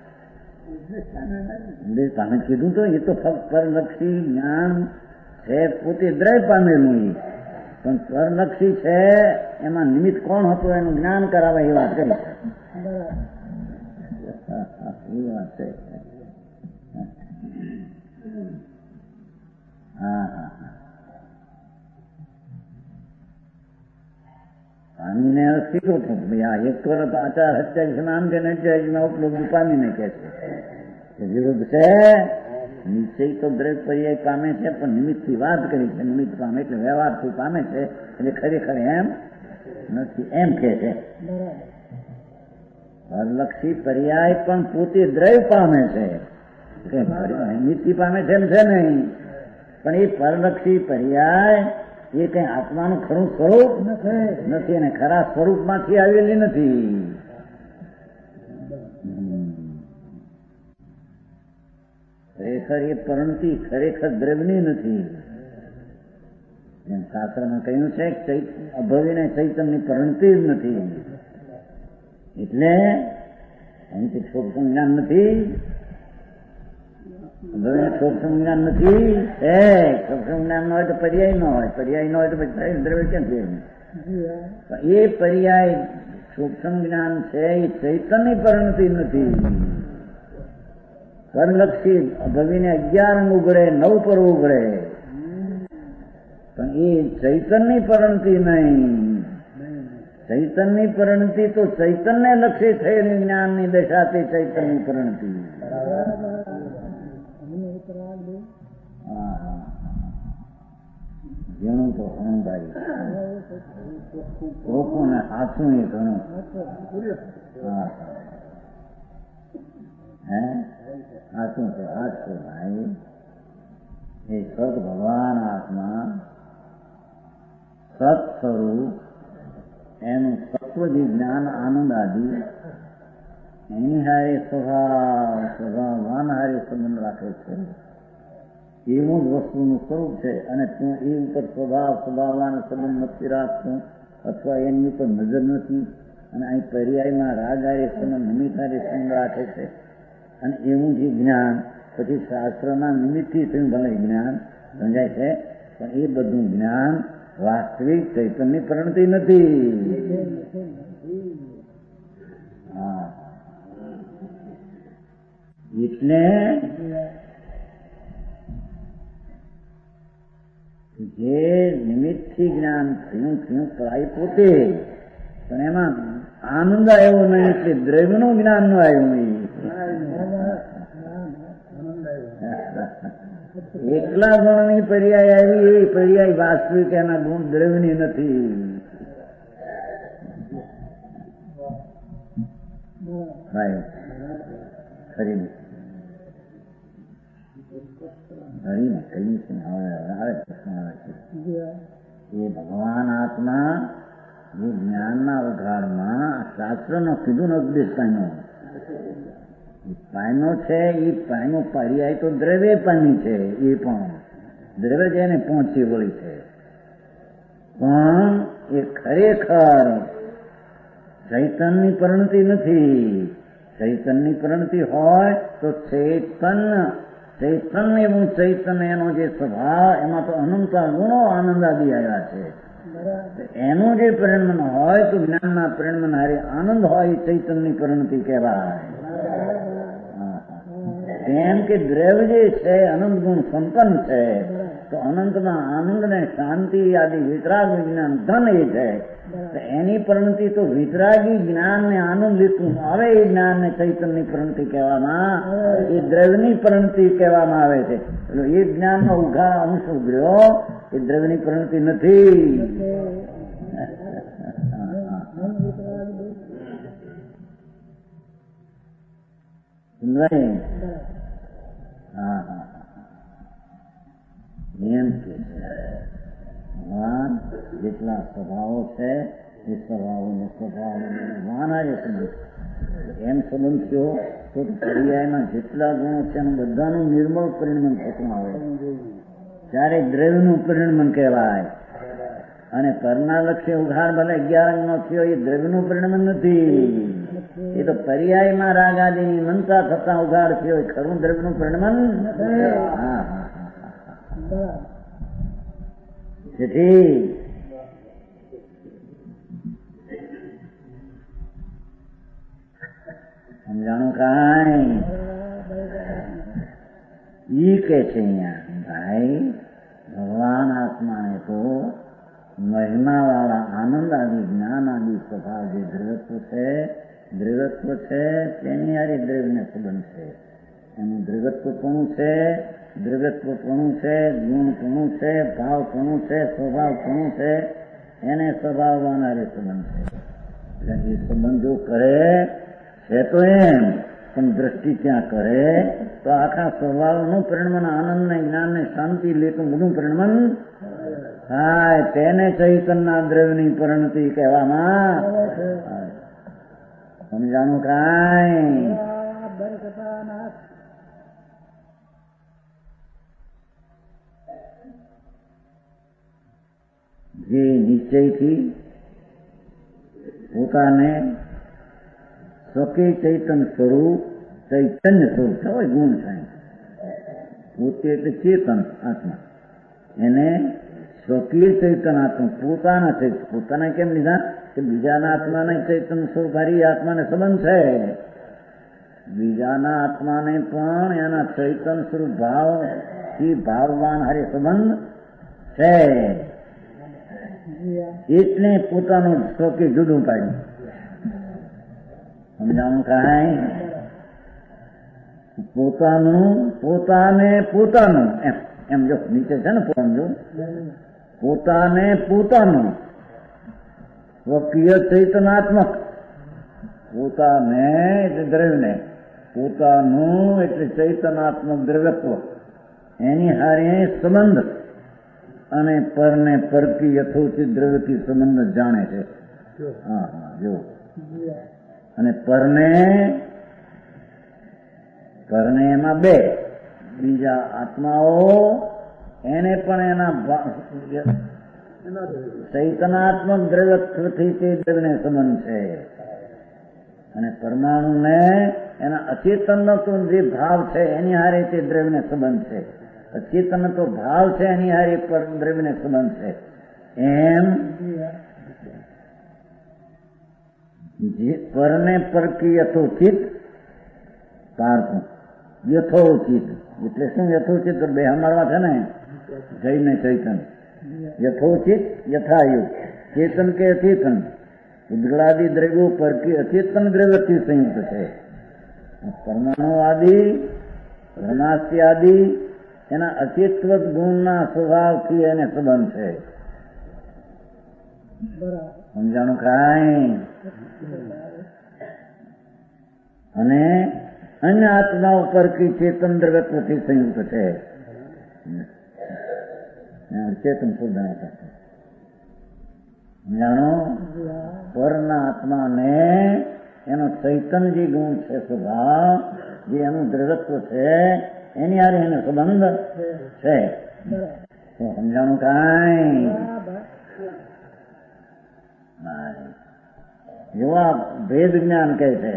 S1: પામે કીધું તો એ તો ફક્ત પરલક્ષી જ્ઞાન છે, પોતે દ્રવ્ય પામેલું. પણ પરલક્ષી છે એમાં નિમિત્ત કોણ હતું એનું જ્ઞાન કરાવે એ વાત કરી છે. એ વાત છે. હા હા પામીને શીખો છું ભાઈ. આ એક વર્ષ આચાર 27 નામ કે 29 ઉપલબ્ધ પામીને કે છે વિરુદ્ધ છે. નિશ્ચય તો દ્રવ્ય પર્યાય પામે છે પણ નિમિત્તથી વાત કરી છે. નિમિત્ત પામે એટલે વ્યવહારથી પામે છે એટલે ખરેખર એમ નથી એમ કે છે. પરલક્ષી પર્યાય પણ પોતે દ્રવ્ય પામે છે, નિમિત્તથી પામે છે એમ છે નહીં. પણ એ પરલક્ષી પર્યાય એ કઈ આત્માનું ખરું સ્વરૂપ નથી અને ખરા સ્વરૂપમાંથી આવેલી નથી. ખરેખર એ પરણતિ ખરેખર દ્રવ્યની નથી. એમ શાસ્ત્રમાં કહ્યું છે અભવીને ચૈતન્યની પરણતિ જ નથી. એટલે અહીંથી સૂક્ષ્મ જ્ઞાન નથી, સૂક્ષ્મ જ્ઞાન નથી. સૂક્ષ્મ જ્ઞાન ન હોય તો પર્યાય ન હોય, પર્યાય ન હોય તો પછી દ્રવ્ય કેમ છે? એ પર્યાય સૂક્ષ્મ જ્ઞાન છે એ ચૈતન્ય પરિણતિ નથી. પરલક્ષી ભવીને 11 અંગ ઉગડે, 9 પર ઉગડે પણ એ ચૈતન્ય પરિણતિ નહીં. ચૈતન્ય પરિણતિ તો ચૈતન્ય લક્ષી થયેલી જ્ઞાનની દશા તે ચૈતન્ય પરિણતિ. ઘણું તો ઘણું ભાઈ ચોખ્ખું ને સાચું એ ઘણું. સાચું છે સાચું ભાઈ. એ સત ભગવાન આત્મા સત સ્વરૂપ એનું સત્વજી જ્ઞાન આનંદ આદિ એની હારે સ્વભાવાન હારે સંબંધ રાખે છે. એવું જ વસ્તુનું સ્વરૂપ છે અને તું એ ઉપર સ્વભાવવાનો સંબંધ નથી રાખતું અથવા એની ઉપર નજર નથી. અને અહીં પર્યાયમાં રાગ હારે સંબંધ, નિમિત્ત હારે સંબંધ રાખે છે. અને એવું જે જ્ઞાન પછી શાસ્ત્રના નિમિત્તથી થયું ભલે જ્ઞાન સમજાય છે પણ એ બધું જ્ઞાન વાસ્તવિક ચૈતન્ય પરિણતિ નથી. હા એટલે જે નિમિત્તથી જ્ઞાન થયું કરાય પોતે પણ એમાં આનંદ આવ્યો નહીં એટલે દ્રવ્યનું જ્ઞાન ન આવ્યું નહીં. એકલા ગુણની પર્યાય આવી એ પર્યાય વાસ્તવિક એના ગુણ દ્રવ્યની નથી. ભાઈ ખરી હરીને કહ્યું છે આવે પ્રશ્ન આવે છે એ ભગવાન આત્મા એ જ્ઞાનના ઉઘાડમાં શાસ્ત્રનો કીધું ને ઉપદેશ પાયનો છે. એ પાયનો પર્યાય તો દ્રવ્ય પામી છે. એ પણ દ્રવ્ય જ એને પહોંચી વળી છે. પણ એ ખરેખર ચૈતનની પરિણતિ નથી. ચૈતનની પરિણતિ હોય તો ચૈતન્ય એવું ચૈતન્ય એનો જે સ્વભાવ એમાં તો અનંત ગુણો આનંદ આદિ આવ્યા છે. એનું જે પરિણમન હોય તો જ્ઞાનના પરિણમન હારે આનંદ હોય ચૈતન્યની પરિણતિ કહેવાય. એમ કે દ્રવ્ય જે છે અનંત ગુણ સંપન્ન છે તો અનંતમાં આનંદ ને શાંતિ આદિ વિતરાગ વિજ્ઞાન ધન એ છે. એની પરિણતિ તો વિતરાગી જ્ઞાન ને આનંદ લીધું આવે એ જ્ઞાન ને ચૈતન્યની પરિણતિ કહેવામાં એ દ્રવ્યની પરિણતિ કહેવામાં આવે છે. એ જ્ઞાનનો ઉઘાડ અંશ ઉઘર્યો એ દ્રવ્યની પરિણતિ નથી. એમ કે ભગવાન જેટલા સ્વભાવો છે એ સ્વભાવોને ભગવાન જ સંબંધ એમ સંબંધ થયો તો પર્યાયમાં જેટલા ગુણો છે એનું બધાનું નિર્મળ પરિણમન થતું આવે ત્યારે દ્રવ્યનું પરિણમન કહેવાય. અને પરનાલક્ષ્ય ઉઘાડ ભલે 11 નો થયો એ દ્રવ્યનું પરિણમન નથી. એ તો પર્યાયમાં રાગાદિની મનતા થતા ઉઘાડ થયો એ ખરું દ્રવ્યનું પરિણમન. તેથી સમજાણું કાંઈ ઈ કે છે અહીંયા ભાઈ ભગવાન આત્માને તો મહિમા વાળા આનંદ આદિ જ્ઞાન આદિ સ્વભાવ જે દ્રવ્યત્વ છે તેની હારે દ્રવ્યને સંબંધ છે. એનું દ્રવ્યત્વપણું છે, દ્રવ્યત્વપણું છે, ગુણપણું છે, ભાવપણું છે, સ્વભાવપણું છે, એને સ્વભાવવાન હારે સંબંધ છે. એટલે એ સંબંધ જો કરે છે તો એમ પણ દ્રષ્ટિ ત્યાં કરે તો આખા સ્વભાવનું પરિણમન આનંદ ને જ્ઞાન ને શાંતિ લેતું બધું પરિણમન થાય. તેને ચૈતનના દ્રવ્યની પરિણતિ કહેવામાં. સમજાણું કાંઈ? જે નિશ્ચયથી પોતાને સ્વકીય ચૈતન સ્વરૂપ ચૈતન્ય સ્વરૂપ હોય ગુણ થાય પોતે એટલે ચેતન આત્મા એને સ્વકીય ચૈતન આત્મા પોતાના ચૈતન પોતાના કેમ લીધા કે બીજાના આત્માને ચૈતન સ્વરૂપ હારી આત્માને સંબંધ છે. બીજાના આત્માને પણ એના ચૈતન સ્વરૂપ ભાવથી ભાવવાન હારે સંબંધ છે. એટલે પોતાનું સ્વકીય જુદું પાડ્યું. સમજાણું કાંઈ? પોતાનું એમ જો નીચે છે ને પોતાનું પોતાને પોતાનું સ્વકીય ચૈતનાત્મક પોતાને એટલે દ્રવ્યને પોતાનું એટલે ચૈતનાત્મક દ્રવ્યત્વ એની હારે સંબંધ અને પરને પરકી યથોચિત દ્રવ્યથી સંબંધ જાણે છે. હા જો અને પરને એમાં બે બીજા આત્માઓ એને પણ એના ચૈતનાત્મક દ્રવ્યત્વથી તે દ્રવ્યને સંબંધ છે. અને પરમાણુને એના અચેતનનો તો જે ભાવ છે એની હારે તે દ્રવ્યને સંબંધ છે. અચેતન તો ભાવ છે એની હારે દ્રવ્યને સંબંધ છે. એમ જે પરને પરકી યથોચિત પારકું યથોચિત એટલે શું યથોચિત બે હમારવા છે ને જઈને ચૈતન યથોચિત યથાયુગ ચેતન કે અચેતન ઉદ્ગલાદિ દ્રવ્યો પરકી અચેતન દ્રવ્યથી સંયુક્ત છે. પરમાણુ આદિ રનાસ્ય આદિ એના અચિતવત ગુણના સ્વભાવથી એને સંબંધ છે. સમજાણું કાંઈ? અને અન્ય આત્મા ઉપર કી ચેતન દ્રવ્યત્વથી સંયુક્ત છે. ચેતન શુદ્ધ સમજાણો? પરના આત્માને એનો ચૈતનજી ગુણ છે, સ્વભાવ જે એનું દ્રવ્યત્વ છે એની હારે એને સંબંધ છે. સમજાણું કાંઈ? જેવા ભેદ જ્ઞાન કહે છે.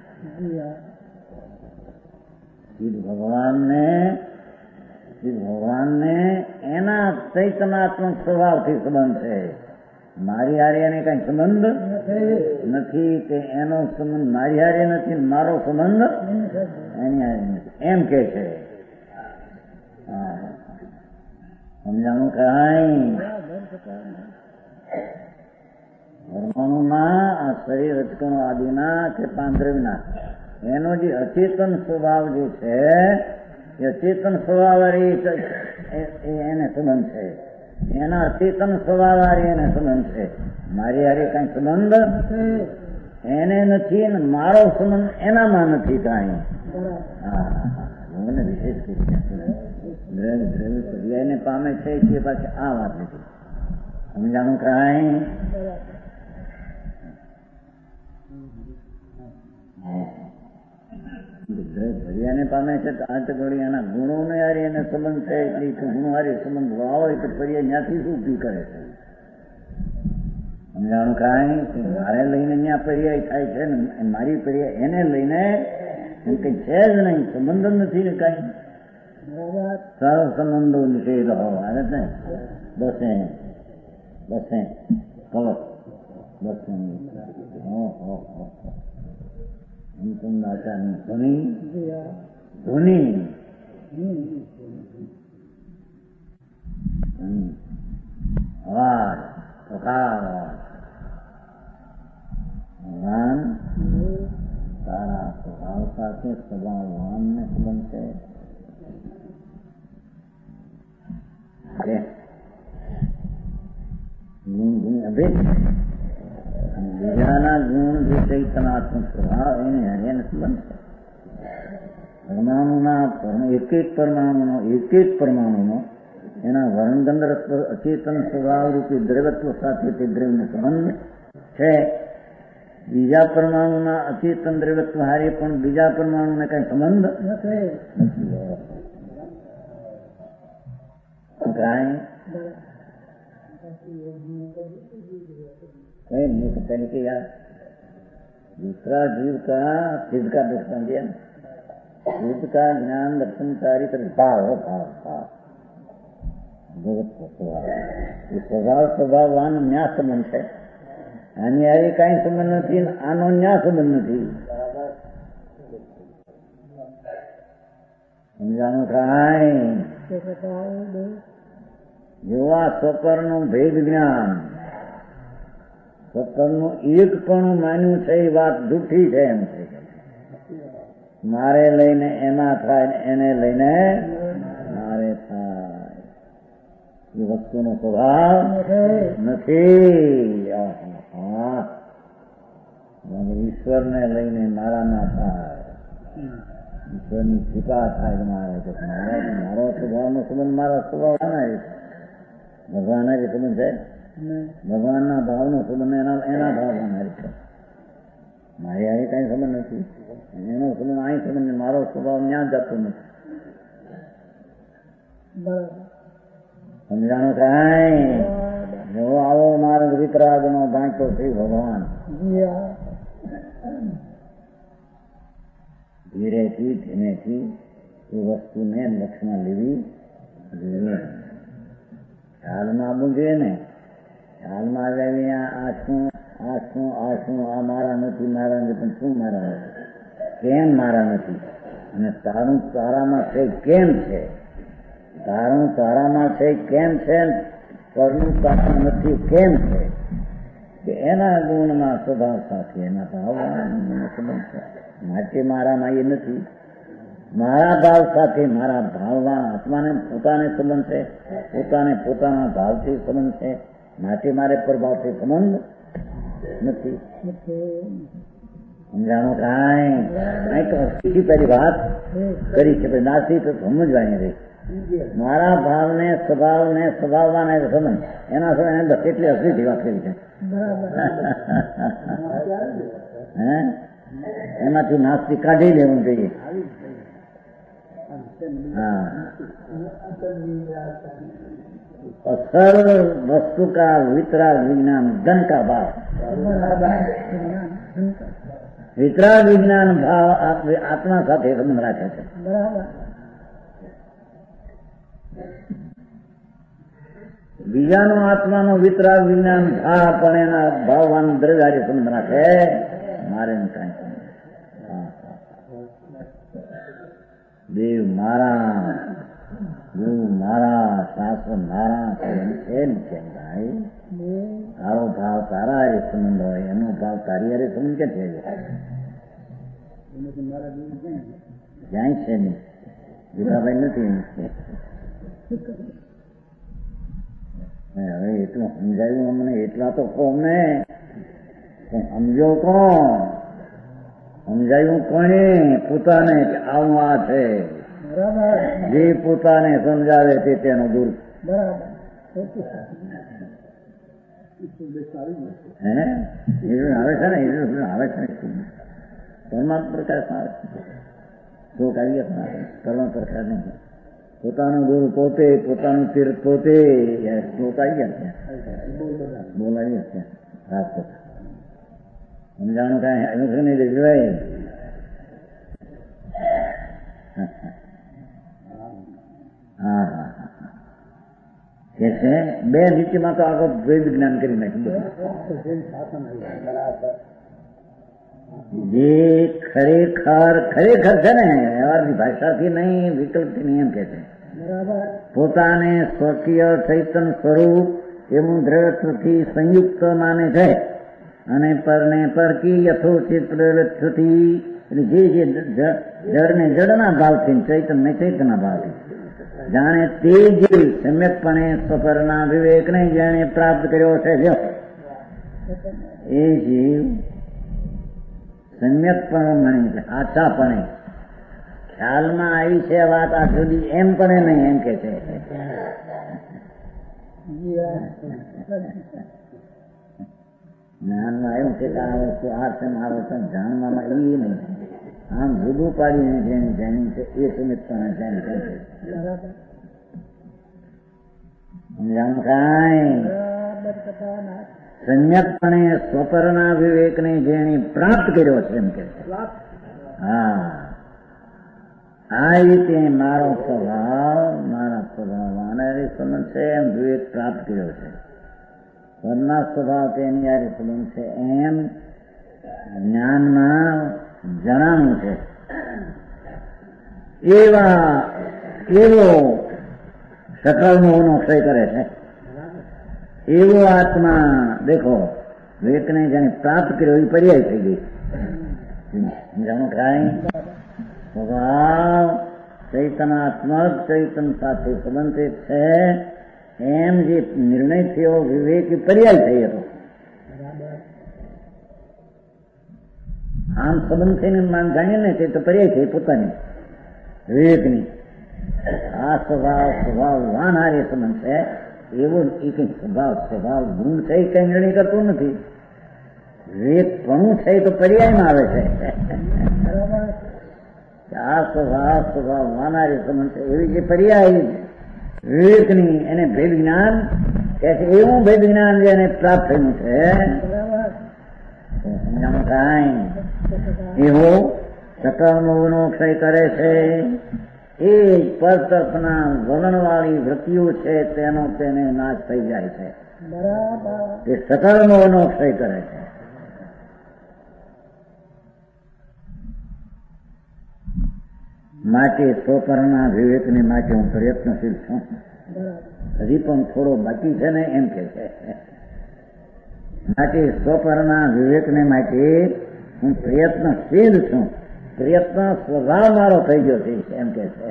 S1: ભગવાનને એના ચૈતનાત્મક સ્વભાવથી સંબંધ છે. મારી હારે એને કઈ સંબંધ નથી કે એનો સંબંધ મારી હારે નથી, મારો સંબંધ એની હારે નથી, એમ કે છે. સમજાણું કાંઈ? પરમાણુના આ શરીર રચકણો આદિના કે પાંદ્રવના એનો જે અચેતન સ્વભાવ જે છે એ અચેતન સ્વભાવ એને સંબંધ છે. એના અચેતન સ્વભાવ હારે એને સંબંધ છે. મારી હારે કઈ સંબંધ એને નથી અને મારો સંબંધ એનામાં નથી કાંઈ. મને વિશેષ દ્રવ્ય પર્યાયને પામે છે એ પાછી આ વાત નથી. સમજાણું કાંઈ? ભર્યાને પામે છે તો આ ઘડી એના ગુણો ને હારી એને સંબંધ છે એટલે ગુણો હારી સંબંધ હોય તો પર્યાય ત્યાંથી શું ઉભી કરે છે. સમજાણું કાંઈ? મારે લઈને ત્યાં પર્યાય થાય છે ને મારી પર્યાય એને લઈને એમ કઈ છે જ નહીં, સંબંધ જ નથી ને કઈ. સર્વ સંબંધો નિષેધ આવે છે. બસે કવચ બસે ધ્વનિ અવાજ ભગવાન તારા સ્વભાવ સાથે સ્વભાવવાનને સંબંધ છે. ગુણ અભેદ બીજાના ગુણ જે ચૈતનાત્મક સ્વભાવ એને હરિયાને સંબંધ છે. પરમાણુના એક એક પરમાણુનો એના વર્ણગંધ અચેતન સ્વભાવ રૂપી દ્રવ્યત્વ સાથે તે દ્રવ્યનો સંબંધ છે. બીજા પરમાણુના અચેતન દ્રવ્યત્વ હારે પણ બીજા પરમાણુને કઈ સંબંધ નથી. पहले के यार दूसरा जीव का सिद्ध का दर्शन दिया, सिद्ध का ज्ञान दर्शन सारी तरह भाव स्वभाववान न्यास संबंध है. આની હારે કઈ સંબંધ નથી, આનો ન્યા સંબંધ નથી. સમજાણું કાંઈ? જેવા સ્વકરનું ભેદ જ્ઞાન સ્વકરનું એક પણ માન્યું છે એ વાત જૂઠી છે એમ છે. મારે લઈને એના થાય, એને લઈને મારે થાય એ વસ્તુનો સ્વભાવ નથી. ઈશ્વરને લઈને મારા ના થાય, ઈશ્વરની કૃપા થાય મારો સ્વભાવનો સંબંધ મારા સ્વભાવ ના. ભગવાન જે સંબંધ છે ભગવાનના ભાવનો સંબંધ એના ભાવના છે. મારી અહીં કઈ સંબંધ નથી, એનો સંબંધ અહીં સંબંધ, મારો સ્વભાવ ત્યાં જતો નથી. સમજાણું કાંઈ? જો આવો માર્ગ વિતરાગનો ગાંઠો શ્રી ભગવાન ધીરેથી ધીમેથી એ વસ્તુને લક્ષમાં લેવી જોઈએ. ખ્યાલમાં આવવું જોઈએ ને. ખ્યાલમાં આવ્યા આ શું આ મારા નથી, મારા નથી, પણ શું મારા નથી, કેમ મારા નથી, અને તારું તારામાં છે કેમ છે, તારું તારામાં છે કેમ છે, પરનું તારા નથી કેમ છે, કે એના ગુણના સ્વભાવ સાથે એના ભાવ સંબંધ છે. માટે મારામાં એ નથી, મારા ભાવ સાથે મારા ભાવમાં આત્માને પોતાને સંબંધ છે, પોતાને પોતાના ભાવથી સંબંધ છે, માટે મારે પ્રભાવથી સંબંધ નથી. સમજાણો કાંઈ પેલી વાત કરી છે, નાસી તો સમજવાની રહી. મારા ભાવને સ્વભાવવાને સંબંધ એના એને બસ એટલી અસલીથી વાત કરી છે. હે એમાંથી નાસ્તી કાઢી લેવું જોઈએ. हाँ, असल वस्तु का वितराग विज्ञान धन का भाव, वितराग विज्ञान भाव आत्मा સાથે સંબંધ રાખે છે. બીજાનો આત્માનો વિતરાગ વિજ્ઞાન ભાવ પણ એના ભાવવાન દ્રવ્ય સંબંધ રાખે. મારે કઈ દેવ મારા, ગુરુ મારા, શાસ્ત્ર મારા છે ને કેમ ભાઈ? તારો ભાવ તારા હારે સંબંધ હોય, એનો ભાવ તારી હારે સંબંધ કે છે? જાય છે ને ગીતાભાઈ નથી. હવે એટલું સમજાયું અમને, એટલા તો કહો અમને. સમજો કોણ? સમજાયું કોને? પોતાને આવું આ છે. જે પોતાને સમજાવે તે તેનો દુર. આવે છે ને, આવે છે ને પરમાત્મા પ્રકાશ આવે છે. શોક આવી ગયા કર્મ પ્રકાર નહીં. પોતાનું દુર પોતે, પોતાનું તીર્થ પોતે. શોક આવી ગયા છે, બોલાવી ગયા છે. રાજકોટ સમજાણું કાંઈ આવ્યું છે નહીં દેખભાઈ. હા હા હા કે છે બે નીતિમાં તો આગળ દ્વૈત જ્ઞાન કરી નાખ્યું. જે ખરેખર છે ને વ્યવહારની ભાષાથી નહીં, વિકલ્પથી નહીં એમ કે છે. પોતાને સ્વકીય ચૈતન સ્વરૂપ એવું દ્રઢથી સંયુક્ત માને છે અને પરને પરકી યથોચિત પ્રવૃત્તિથી, જે જડને જડના ભાવથી, ચૈતન્ય ચૈતનના ભાવથી જાણે તે જે સમ્યકપણે સ્વપરના વિવેકને જેણે પ્રાપ્ત કર્યો છે, એ જીવ સમ્યકપણે આછાપણે ખ્યાલમાં આવી છે વાત આ સુધી એમ પણ નહીં એમ કે છે. જ્ઞાનમાં એવું છે કે આ વસ્તુ આ છે, આ વસ્તુ જાણવામાં એ નહીં. આમ જુદું પાડીને જેની જાણી છે એ સમિતપણે જાણી છે. જાણું કાંઈ સમ્યકપણે સ્વપરના વિવેકને જેને પ્રાપ્ત કર્યો છે એમ કે છે. હા, આ રીતે મારો સ્વભાવ મારા સ્વભાવ સંબંધ છે એમ વિવેક પ્રાપ્ત કર્યો છે. પરના સ્વભાવ તેની યારે સંબંધ છે એમ જ્ઞાનમાં જણાવું છે. એવો સકલનો ક્ષય કરે છે એવો આત્મા દેખો વિવેકને જેને પ્રાપ્ત કર્યો એ પર્યાય થઈ ગઈ. જાણું કાંઈ સ્વભાવ ચૈતનાત્મક ચૈતન સાથે સંબંધિત છે એમ જે નિર્ણય થયો વિવેક પર્યાય થઈ હતો. આમ સંબંધ થઈને જાણીએ ને તે તો પર્યાય થઈ પોતાની વિવેકની. આ સ્વભાવ વાન હારે સંબંધ છે એવો એ કઈ સ્વભાવ ગુણ છે કઈ નિર્ણય કરતું નથી. વિવેક ઘણું છે તો પર્યાયમાં આવે છે. આ સ્વભાવ વાન હારે સંબંધ છે એવી જે પર્યાય વિવેકની એને ભેદ જ્ઞાન કે છે. એવું ભેદ જ્ઞાન જેને પ્રાપ્ત થયું છે સમજાણું કાંઈ એવો સકલનો ક્ષય કરે છે. એ પરતર્કના વલણવાળી વૃત્તિઓ છે તેનો તેને નાશ થઈ જાય છે. એ સકલનો ક્ષય કરે છે. માટે સ્વપરના વિવેકને માટે હું પ્રયત્નશીલ છું. હજી પણ થોડો બાકી છે ને એમ કે છે. માટે સ્વપરના વિવેકને માટે હું પ્રયત્નશીલ છું. પ્રયત્ન સ્વભાવ મારો થઈ ગયો છે એમ કે છે.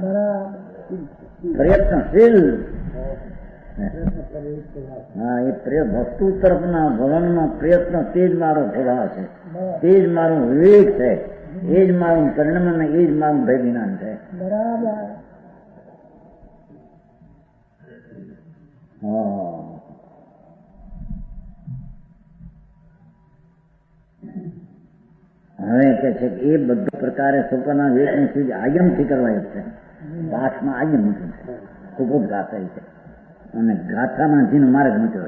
S1: પ્રયત્નશીલ. હા, એ વસ્તુ તરફના વલણનો પ્રયત્ન તે જ મારો સ્વભાવ છે, તે જ મારું વિવેક છે, એ જ મારું પરિણામ અને એ જ મારું ભય જ્ઞાન છે. હવે કે છે કે એ બધું પ્રકારે સુપરના વિવેકની સ્થિતિ આગમથી કરવાય છે. પાઠમાં આગમ મૂક્યું છે, સુપોત ગાથા છે, અને ગાથામાં જીન માર્ગ મૂક્યો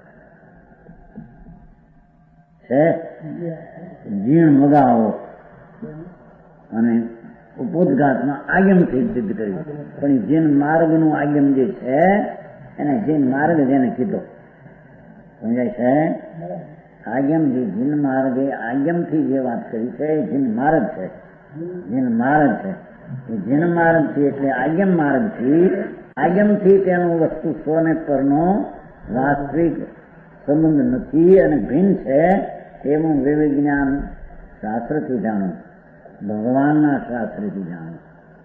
S1: છે. જીણ મગાવો અને ઉપોદઘાતમાં આગમથી સિદ્ધ કર્યું. પણ જીન માર્ગનું આગમ જે છે એને જીન માર્ગ જેને કીધો સમજાય છે. આગમ જે જીન માર્ગે આગમથી જે વાત કરી છે એ જીન માર્ગ છે. જીન માર્ગ છે એ જીન માર્ગથી એટલે આગમ માર્ગથી, આગમથી તેનું વસ્તુ સ્વને પરનો વાસ્તવિક સંબંધ નથી અને ભિન્ન છે એવું વિવેક જ્ઞાન શાસ્ત્રથી જાણું, ભગવાનના શાસ્ત્રથી જાણું.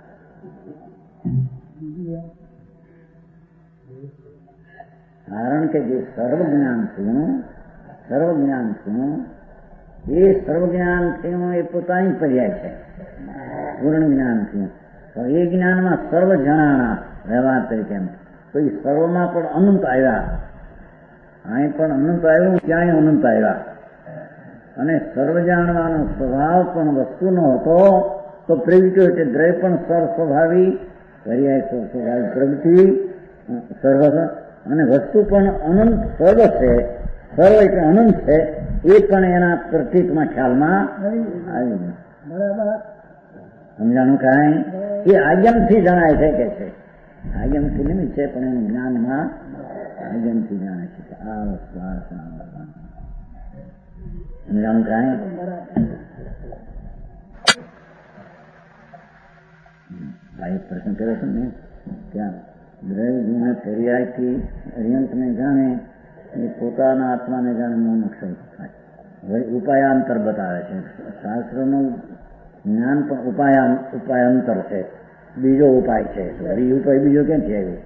S1: કારણ કે જે સર્વજ્ઞાન થયું, સર્વજ્ઞાન થયું એ સર્વજ્ઞાન થયું એ પોતાની પર્યાય છે. પૂર્ણ જ્ઞાન થયું તો એ જ્ઞાનમાં સર્વ જણાણા વ્યવહાર તરીકે તો એ સર્વમાં પણ અનંત આવ્યા, અહીં પણ અનંત આવ્યું, ક્યાંય અનંત આવ્યા. અને સર્વ જાણવાનો સ્વભાવ પણ વસ્તુનો હતો તો પ્રવૃત્તિઓ એટલે દ્રવ્ય પણ સર્વ સ્વભાવી, પર્યાય સર્વ સ્વભાવી પ્રવૃત્તિ સર્વ, અને વસ્તુ પણ અનંત સર્વ છે, સર્વ એટલે અનંત છે એ પણ એના પ્રતીકમાં ખ્યાલમાં આવી. સમજાણું કાંઈ? એ આગમથી જણાય છે કે છે, આગમથી નિમિત્ત છે પણ એનું જ્ઞાનમાં આગમથી જાણે છે. આ વસ્તુ સમજાણું કાંઈ? ભાઈ પ્રશ્ન કર્યો છે ને ત્યાં દ્રવ્ય પર્યાયથી અર્યંતને જાણે એ પોતાના આત્માને જાણે મોક્ષ થાય. હવે ઉપાયાંતર બતાવે છે. શાસ્ત્રનું જ્ઞાન પણ ઉપાયાંતર છે, બીજો ઉપાય છે. એ ઉપાય બીજો ક્યાંથી આવ્યો?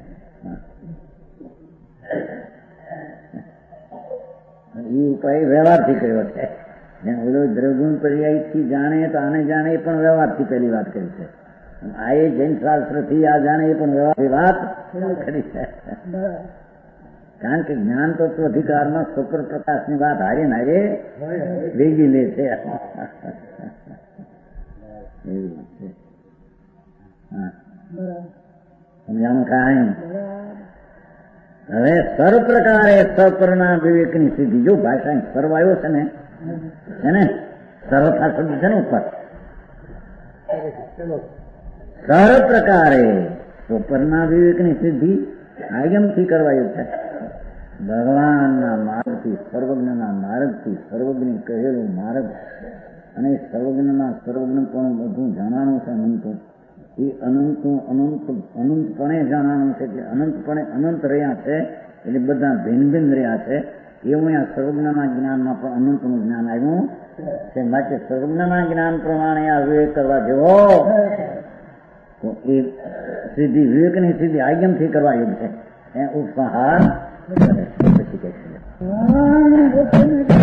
S1: એ ઉપાય વ્યવહારથી કર્યો છે. ઓલો દ્રવ્યગુણ પર્યાયથી જાણે તો આને જાણે એ પણ વ્યવહારથી પહેલી વાત કરી છે. આ એ જૈન શાસ્ત્રથી આ જાણે એ પણ વ્યવહારથી વાત કરી છે. કારણ કે જ્ઞાન તત્વ અધિકારમાં શુક્ર પ્રકાશની વાત હારે નારે ભેગી લે છે. સમજાણું કાંઈ? હવે સર્વ પ્રકારે સપરના વિવેકની સિદ્ધિ, જો ભાષા સર્વ આવ્યો છે ને સર્વથા શબ્દ છે ને ઉપર, સર્વ પ્રકારે સપરના વિવેકની સિદ્ધિ આગમથી કરવાયું છે. ભગવાનના માર્ગથી, સર્વજ્ઞના માર્ગથી, સર્વજ્ઞ કહેલું માર્ગ અને સર્વજ્ઞના સર્વજ્ઞ પણ બધું જાણવાનું છે. અનંતું એ અનંતપણે જાણવાનું છે કે અનંતપણે અનંત રહ્યા છે એટલે બધા ભિન્ન ભિન્ન રહ્યા છે. એવું અહીંયા સર્વજ્ઞના જ્ઞાનમાં પણ અનંતનું જ્ઞાન આવ્યું છે. માટે સર્વજ્ઞના જ્ઞાન પ્રમાણે આ વિવેક કરવા જેવો તો એ સિદ્ધિ, વિવેકની સિદ્ધિ આગમથી કરવા યોગ્ય છે. એ ઉપહાર પછી કહે છે.